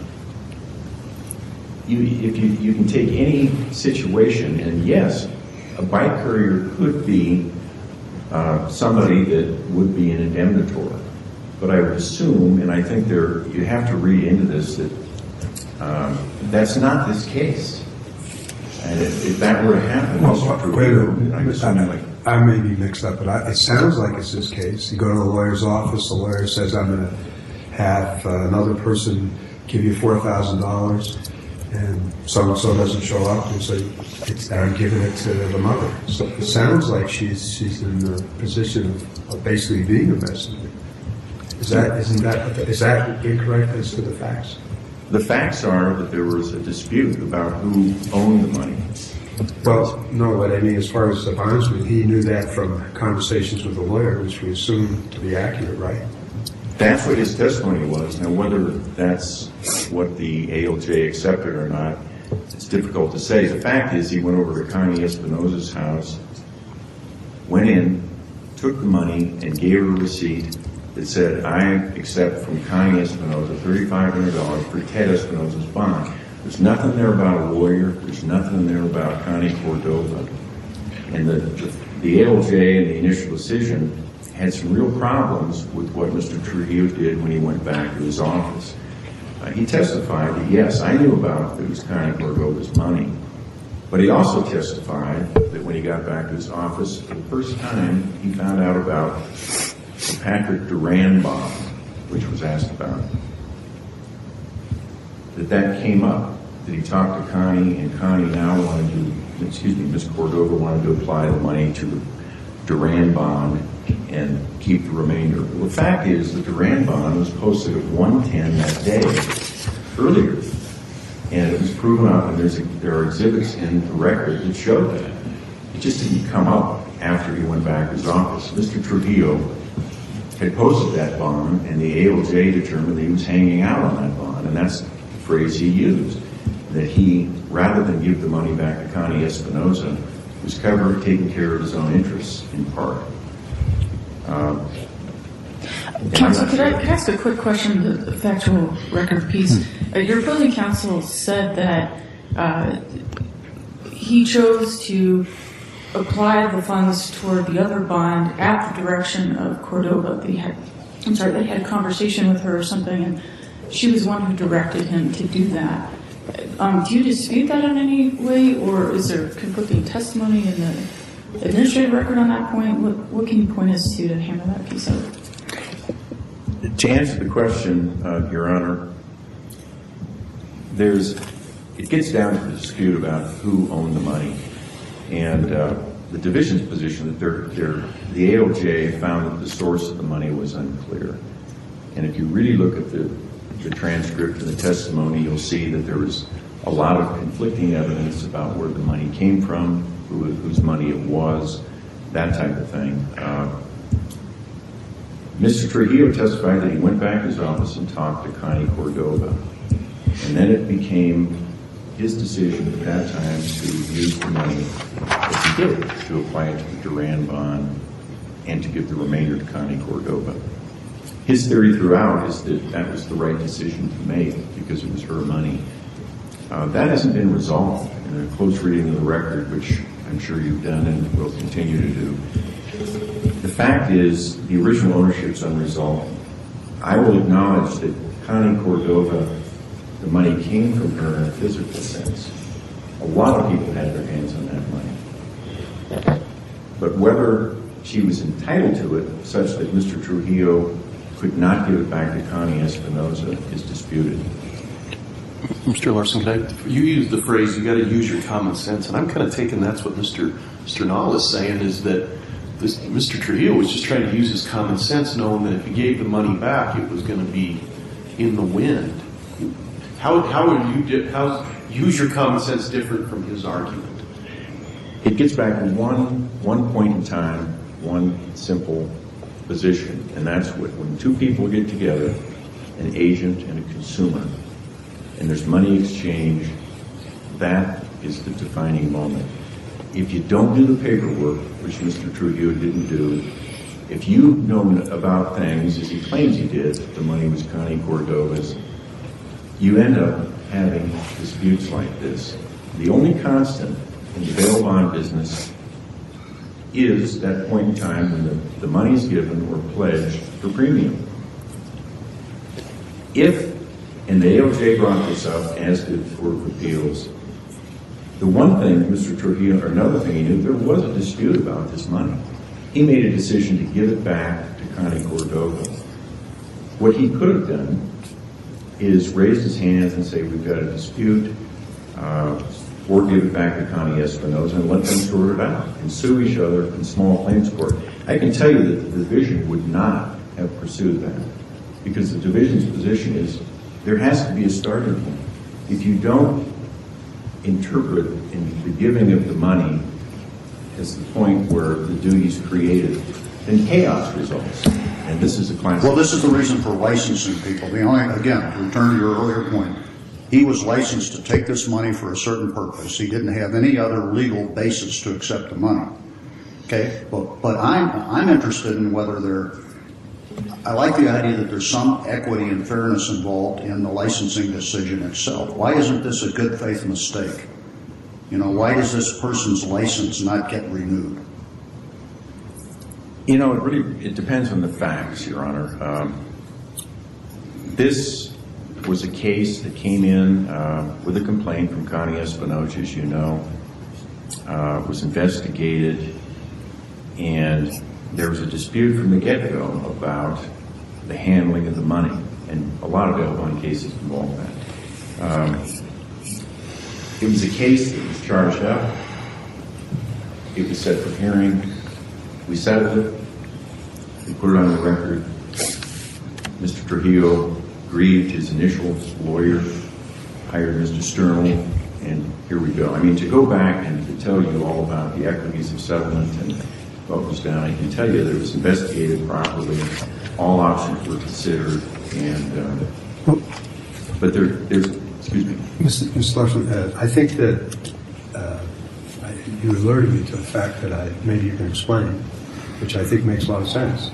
You, if you, you can take any situation, and yes, a bike courier could be uh, somebody that would be an indemnitor. But I would assume, and I think there, you have to read into this, that um, that's not this case. And if, if that were to happen, Mister Well, wait a Trujillo, minute. I assume I, like, I may be mixed up, but I, it sounds like it's this case. You go to the lawyer's office, the lawyer says, I'm going to have uh, another person give you four thousand dollars, and so-and-so doesn't show up, and so it's, I'm giving it to the mother. So it sounds like she's she's in the position of, of basically being a messenger. Is that, isn't that, is that incorrect as to the facts? the facts are that there was a dispute about who owned the money. Well, no, but I mean, as far as the bondsman, he knew that from conversations with the lawyer, which we assume to be accurate, right? That's what his testimony was. Now, whether that's what the A L J accepted or not, it's difficult to say. The fact is, he went over to Connie Espinosa's house, went in, took the money, and gave her a receipt that said, I accept from Connie Espinosa thirty-five hundred dollars for Ted Espinosa's bond. There's nothing there about a lawyer. There's nothing there about Connie Cordova. And the, the, the A L J in the initial decision had some real problems with what Mister Trujillo did when he went back to his office. Uh, he testified that, yes, I knew about it was Connie Cordova's money. But he also testified that when he got back to his office, for the first time, he found out about the Patrick Duran bond, which was asked about. That that came up, that he talked to Connie, and Connie now wanted to, excuse me, Miz Cordova wanted to apply the money to the Duran bond and keep the remainder. Well, the fact is, the Duran bond was posted at one ten that day, earlier, and it was proven up, and there's a, there are exhibits in the record that show that. It just didn't come up after he went back to his office. Mister Trujillo had posted that bond, and the A L J determined that he was hanging out on that bond, and that's the phrase he used, that he, rather than give the money back to Connie Espinosa, was covered, taking care of his own interests in part. Um, Counsel, could I, could I ask a quick question, the, the factual record piece? Uh, your opposing counsel said that uh, he chose to apply the funds toward the other bond at the direction of Cordova. That he had, I'm sorry, that he had a conversation with her or something, and she was the one who directed him to do that. Um, do you dispute that in any way, or is there conflicting testimony in the administrative record on that point? What, what can you point us to to hammer that piece out? To answer the question, uh, Your Honor, there's, it gets down to the dispute about who owned the money. And uh, the division's position that they're, they're, the A O J found that the source of the money was unclear. And if you really look at the, the transcript and the testimony, you'll see that there was a lot of conflicting evidence about where the money came from, who, whose money it was, that type of thing. Uh, Mister Trujillo testified that he went back to his office and talked to Connie Cordova. And then it became his decision at that time to use the money that he did, to apply it to the Duran bond and to give the remainder to Connie Cordova. His theory throughout is that that was the right decision to make because it was her money. Uh, that hasn't been resolved in a close reading of the record, which I'm sure you've done and will continue to do. The fact is, the original ownership's unresolved. I will acknowledge that Connie Cordova, the money came from her in a physical sense. A lot of people had their hands on that money. But whether she was entitled to it, such that Mister Trujillo could not give it back to Connie Espinoza, is disputed. Mister Larson, can I, you used the phrase, you got to use your common sense, and I'm kind of taking that's what Mister Sternal is saying, is that this, Mister Trujillo was just trying to use his common sense, knowing that if he gave the money back, it was going to be in the wind. How, how would you di- how use your common sense different from his argument? It gets back to one, one point in time, one simple position, and that's what, when two people get together, an agent and a consumer, and there's money exchange, that is the defining moment. If you don't do the paperwork, which Mister Trujillo didn't do, if you've known about things, as he claims he did, that the money was Connie Cordova's, you end up having disputes like this. The only constant in the bail bond business is that point in time when the, the money is given or pledged for premium. If, and the A O J brought this up, as did the Court of Appeals, the one thing Mister Trujillo, or another thing he knew, there was a dispute about this money. He made a decision to give it back to Connie Cordova. What he could have done is raise his hands and say, we've got a dispute, uh, or give it back to Connie Espinoza and let them sort it out and sue each other in small claims court. I can tell you that the division would not have pursued that because the division's position is there has to be a starting point. If you don't interpret in the giving of the money as the point where the duty is created, then chaos results. And this is a classic. Well, this is the reason for licensing people. The only, again, to return to your earlier point, he was licensed to take this money for a certain purpose. He didn't have any other legal basis to accept the money. Okay? But, but I'm, I'm interested in whether there, I like the idea that there's some equity and fairness involved in the licensing decision itself. Why isn't this a good faith mistake? You know, why does this person's license not get renewed? You know, it really, it depends on the facts, Your Honor. Um, this was a case that came in uh, with a complaint from Connie Espinoza, as you know, uh, was investigated, and there was a dispute from the get-go about the handling of the money, and a lot of bail bond cases involve that. Um, it was a case that was charged up. It was set for hearing. We settled it. We put it on the record. Mister Trujillo grieved his initial lawyer, hired Mister Sternal, and here we go. I mean, to go back and to tell you all about the equities of settlement and what was done, I can tell you that it was investigated properly, all options were considered, and uh, Well, but there, there's, excuse me. Mister Larson, uh, I think that uh, I, you alerted me to a fact that I maybe you can explain, which I think makes a lot of sense.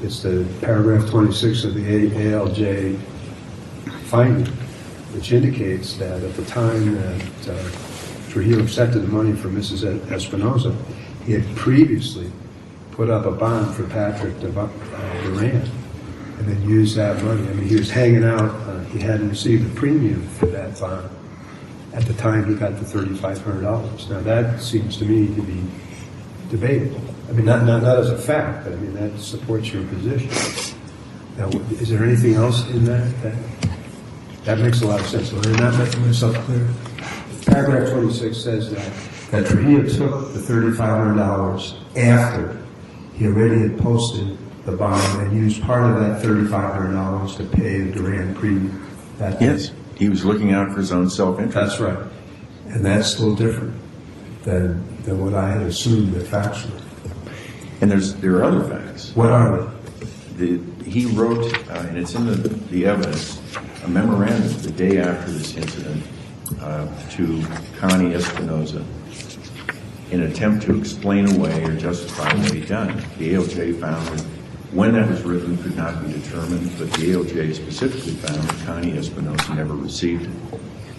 It's the paragraph twenty-six of the A L J finding, which indicates that at the time that uh, Trujillo accepted the money from Missus Espinoza, he had previously put up a bond for Patrick Dev- uh, Duran, and then used that money. I mean, he was hanging out. Uh, he hadn't received a premium for that bond at the time he got the thirty-five hundred dollars. Now, that seems to me to be debatable. I mean, not, not, not as a fact, but I mean, that supports your position. Now, is there anything else in that? That, that makes a lot of sense. Am I not making myself clear? Paragraph twenty-six says that, that Trujillo took the thirty-five hundred dollars after he already had posted the bond and used part of that thirty-five hundred dollars to pay the Duran premium. That Yes, he was looking out for his own self-interest. That's right. And that's still different than, than what I had assumed that factually. And there's there are other facts. What are they? The, he wrote, uh, and it's in the, the evidence, a memorandum the day after this incident uh, to Connie Espinoza in an attempt to explain away or justify what he'd done. The A L J found that when that was written could not be determined, but the A L J specifically found that Connie Espinoza never received it.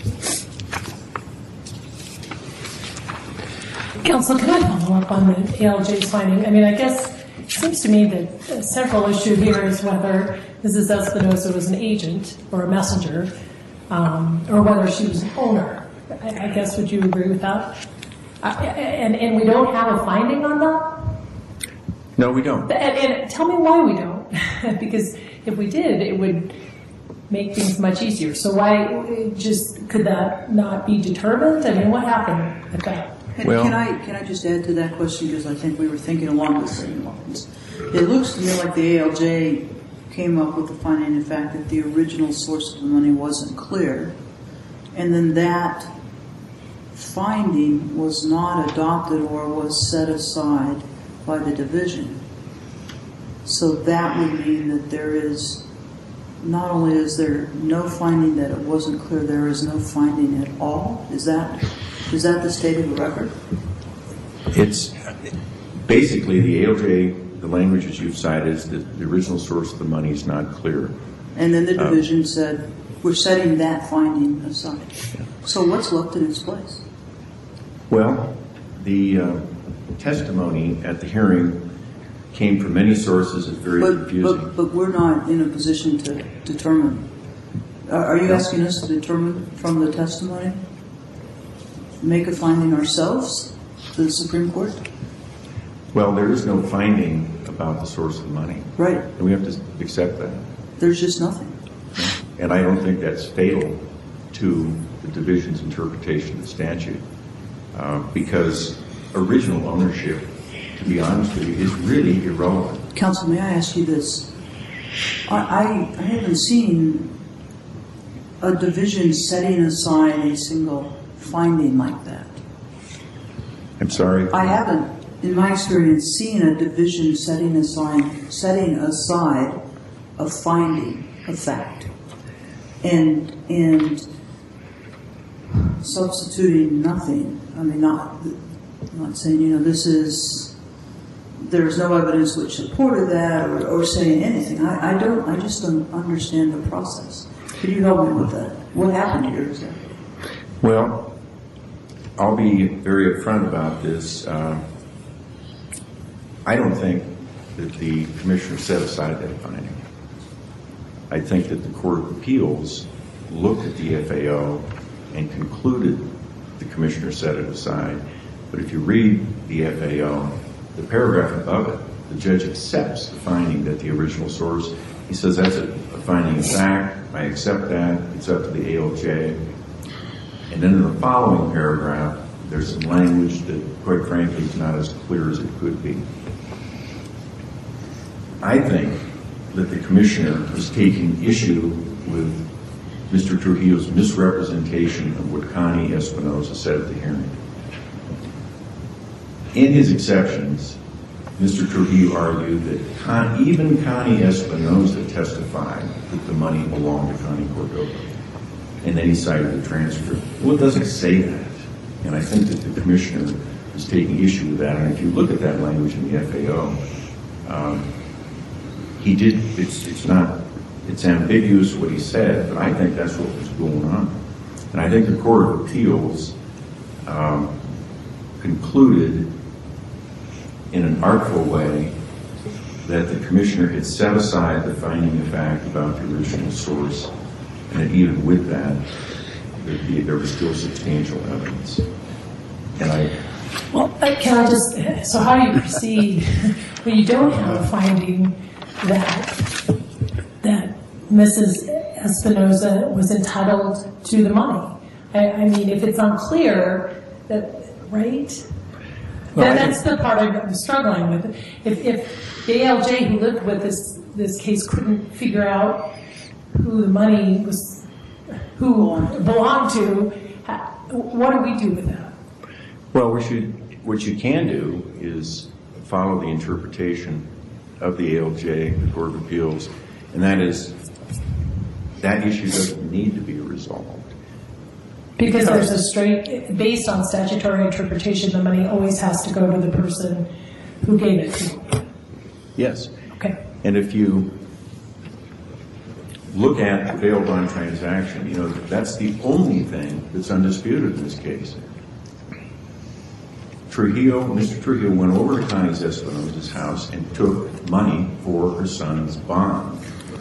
Counsel, can I follow up on the A L J's finding? I mean, I guess it seems to me that a central issue here is whether Missus Espinoza was an agent or a messenger, um, or whether she was an owner. I, I guess, would you agree with that? Uh, and, and we don't have a finding on that? No, we don't. And, and tell me why we don't. Because if we did, it would make things much easier. So why just could that not be determined? I mean, what happened with that? Can, Well- can I can I just add to that question, because I think we were thinking along the same lines. It looks to me like the A L J came up with the finding, in fact, that the original source of the money wasn't clear, and then that finding was not adopted or was set aside by the division. So that would mean that there is, not only is there no finding that it wasn't clear, there is no finding at all? Is that is that the state of the record? It's basically the A L J, the languages you've cited, is that the original source of the money is not clear. And then the Um, division said, we're setting that finding aside. So what's left in its place? Well, the uh, testimony at the hearing came from many sources. It's very But, confusing. but, but we're not in a position to determine. Are are you asking us to determine from the testimony? Make a finding ourselves to the Supreme Court? Well, there is no finding about the source of the money. Right. And we have to accept that. There's just nothing. And I don't think that's fatal to the division's interpretation of the statute. Uh, because original ownership, to be honest with you, is really irrelevant. Counsel, may I ask you this? I, I, I haven't seen a division setting aside a single finding like that. I'm sorry. I haven't, in my experience, seen a division setting aside, setting aside a finding, a fact, and and substituting nothing. I mean, not I'm not saying, you know, this is, there's no evidence which supported that, or, or saying anything. I, I don't. I just don't understand the process. Could you help me with that? What happened here exactly? Well, I'll be very upfront about this. Uh, I don't think that the commissioner set aside that finding. I think that the Court of Appeals looked at the F A O and concluded the commissioner set it aside. But if you read the F A O, the paragraph above it, the judge accepts the finding that the original source, he says that's a, a finding of fact, I accept that, it's up to the A L J. And then in the following paragraph, there's some language that, quite frankly, is not as clear as it could be. I think that the commissioner was taking issue with Mister Trujillo's misrepresentation of what Connie Espinoza said at the hearing. In his exceptions, Mister Trujillo argued that Con, even Connie Espinoza testified that the money belonged to Connie Cordova. And then he cited the transcript. Well, it doesn't say that. And I think that the commissioner is taking issue with that. And if you look at that language in the F A O, um, he did, it's, it's not, it's ambiguous what he said, but I think that's what was going on. And I think the Court of Appeals um, concluded in an artful way that the commissioner had set aside the finding of fact about the original source, and that even with that, there'd be, there was still substantial evidence. And I... Well, uh, can I just, so how do you proceed when you don't have a finding that, that Missus Espinoza was entitled to the money? I, I mean, if it's unclear, that, right? Well, then that's the part I'm struggling with. If, if the A L J who lived with this, this case couldn't figure out who the money was, who belonged to, what do we do with that? Well, we should, what you can do is follow the interpretation of the A L J, the Court of Appeals, and that is that issue doesn't need to be resolved. Because there's a straight, based on statutory interpretation, the money always has to go to the person who gave it to. Yes. Okay. And if you look at the bail bond transaction, you know, that's the only thing that's undisputed in this case. Trujillo, Mister Trujillo went over to Connie Espinosa's house and took money for her son's bond.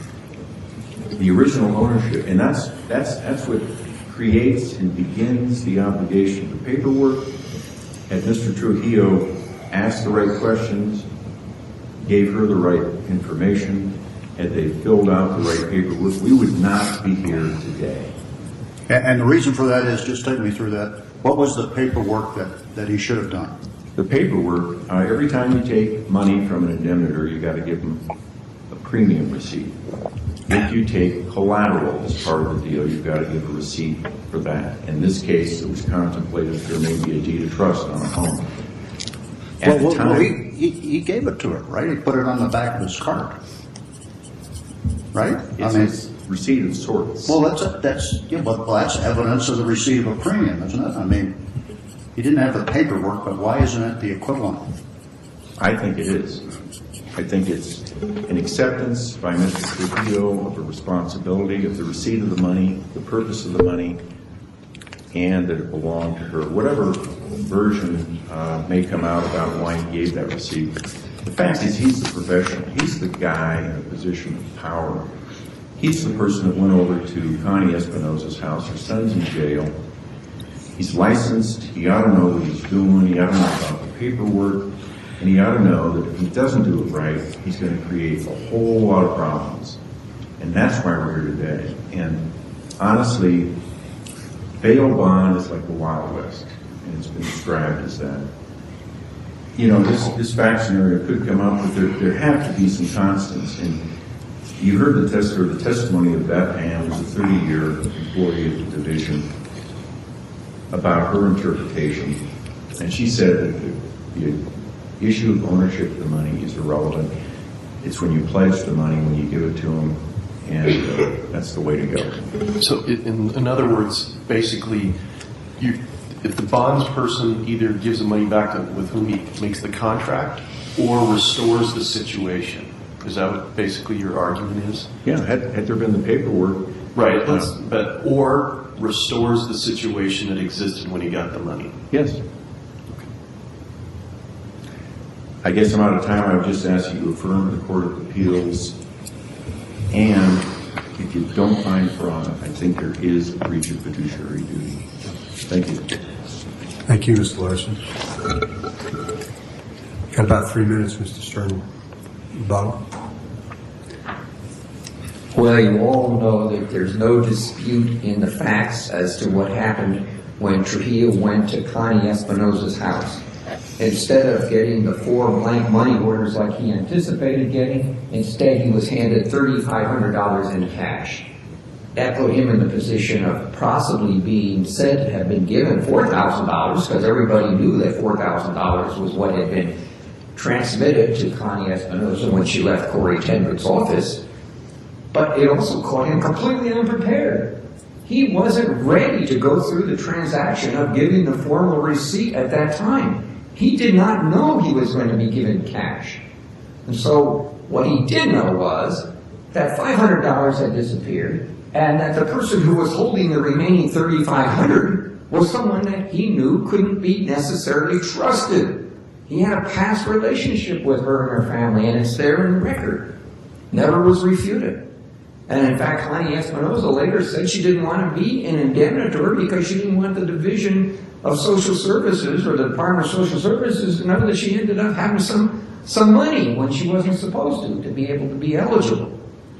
The original ownership, and that's that's that's what creates and begins the obligation. The paperwork, had Mister Trujillo asked the right questions, gave her the right information, had they filled out the right paperwork, we would not be here today. And, and the reason for that is, just take me through that. What was the paperwork that, that he should have done? The paperwork, uh, every time you take money from an indemnitor, you got to give them a premium receipt. If you take collateral as part of the deal, you've got to give a receipt for that. In this case, it was contemplated there may be a deed of trust on a home. At Well, the well, time, well, he, he, he gave it to her, right? He put it on the back of his card, right? it's I mean, a receipt of sorts. well, that's a, that's yeah, but well, that's evidence of the receipt of a premium, isn't it? I mean, he didn't have the paperwork, but why isn't it the equivalent? I think it is. I think it's an acceptance by Mister Trujillo of the responsibility of the receipt of the money, the purpose of the money, and that it belonged to her. Whatever version uh, may come out about why he gave that receipt, the fact is he's the professional. He's the guy in a position of power. He's the person that went over to Connie Espinosa's house. Her son's in jail. He's licensed. He ought to know what he's doing. He ought to know about the paperwork. And he ought to know that if he doesn't do it right, he's going to create a whole lot of problems. And that's why we're here today. And honestly, bail bond is like the Wild West. And it's been described as that. You know, this, this fact scenario could come up, but there, there have to be some constants. And you heard the, test, or the testimony of Beth Ham, who's a thirty-year employee of the division, about her interpretation. And she said that the, the issue of ownership of the money is irrelevant. It's when you pledge the money, when you give it to them, and uh, that's the way to go. So, in, in other words, basically, you, if the bonds person either gives the money back to with whom he makes the contract or restores the situation, is that what basically your argument is? Yeah, had, had there been the paperwork. Right, let's, but, or restores the situation that existed when he got the money. Yes. I guess I'm out of time. I would just ask you to affirm the Court of Appeals. And if you don't find fraud, I think there is a breach of fiduciary duty. Thank you. Thank you, Mister Larson. Got about three minutes, Mister Stern. Bob? Well, you all know that there's no dispute in the facts as to what happened when Trujillo went to Connie Espinosa's house. Instead of getting the four blank money orders like he anticipated getting, instead he was handed three thousand five hundred dollars in cash. That put him in the position of possibly being said to have been given four thousand dollars, because everybody knew that four thousand dollars was what had been transmitted to Connie Espinosa when she left Corey Tendrick's office. But it also caught him completely unprepared. He wasn't ready to go through the transaction of giving the formal receipt at that time. He did not know he was going to be given cash. And so What he did know was that five hundred dollars had disappeared, and that the person who was holding the remaining thirty-five hundred dollars was someone that he knew couldn't be necessarily trusted. He had a past relationship with her and her family, and it's there in the record. Never was refuted. And in fact, Connie Espinosa later said she didn't want to be an indemnitor because she didn't want the Division of Social Services or the Department of Social Services to know that she ended up having some, some money when she wasn't supposed to, to be able to be eligible.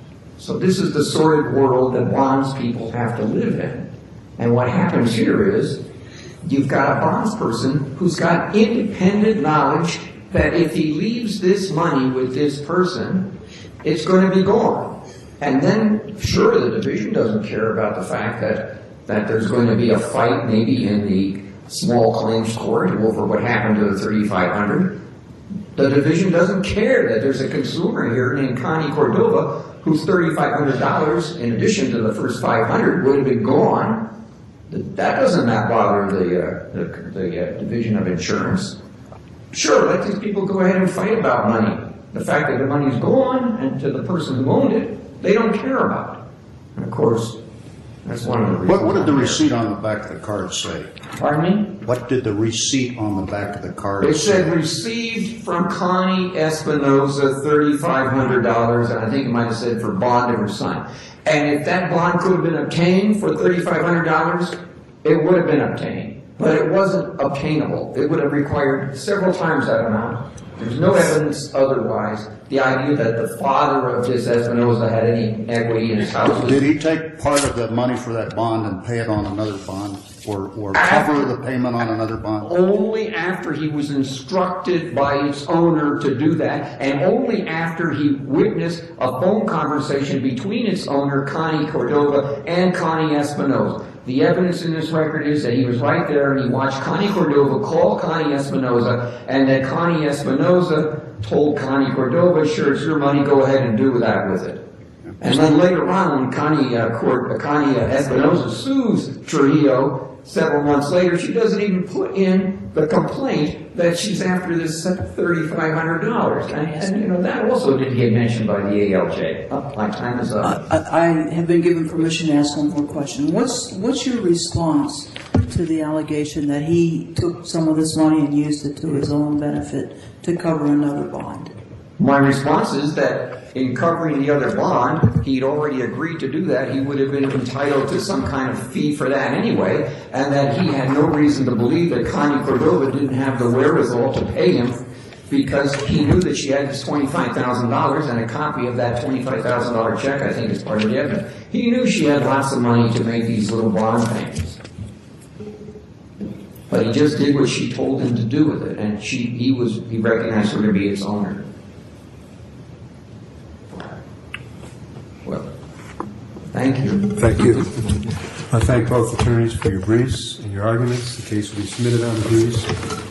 So this is the sordid world that bonds people have to live in. And what happens here is you've got a bonds person who's got independent knowledge that if he leaves this money with this person, it's going to be gone. And then, sure, the division doesn't care about the fact that, that there's going to be a fight maybe in the small claims court over what happened to the thirty-five hundred. The division doesn't care that there's a consumer here named Connie Cordova whose thirty-five hundred dollars, in addition to the first five hundred, would have been gone. That doesn't not bother the, uh, the, the uh, Division of Insurance. Sure, let these people go ahead and fight about money. The fact that the money's gone, and to the person who owned it, they don't care about it. And of course, that's one of the reasons. What, what did the receipt on the back of the card say? Pardon me? What did the receipt on the back of the card It say? said received from Connie Espinosa thirty-five hundred dollars, and I think it might have said for bond of her son. And if that bond could have been obtained for thirty-five hundred dollars, it would have been obtained. But it wasn't obtainable. It would have required several times that amount. There's no evidence otherwise. The idea that the father of this Espinosa had any equity in his house was... Did he take part of the money for that bond and pay it on another bond? Or, or cover the payment on another bond? Only after he was instructed by its owner to do that, and only after he witnessed a phone conversation between its owner, Connie Cordova, and Connie Espinosa. The evidence in this record is that he was right there and he watched Connie Cordova call Connie Espinosa, and that Connie Espinosa told Connie Cordova, sure, it's your money, go ahead and do that with it. And then later on, when Connie, uh, Cord, uh, Connie uh, Espinosa sues Trujillo, several months later, she doesn't even put in the complaint that she's after this thirty-five hundred dollars. And, and, you know, that also didn't get mentioned by the A L J. Oh, my time is up. I, I have been given permission to ask one more question. What's, what's your response to the allegation that he took some of this money and used it to his own benefit to cover another bond? My response is that in covering the other bond, he'd already agreed to do that. He would have been entitled to some kind of fee for that anyway, and that he had no reason to believe that Connie Cordova didn't have the wherewithal to pay him because he knew that she had this twenty-five thousand dollars and a copy of that twenty-five thousand dollars check, I think, is part of the evidence. He knew she had lots of money to make these little bond payments. But he just did what she told him to do with it, and she, he was, he recognized her to be its owner. Well, thank you. Thank you. I thank both attorneys for your briefs and your arguments. The case will be submitted on the briefs.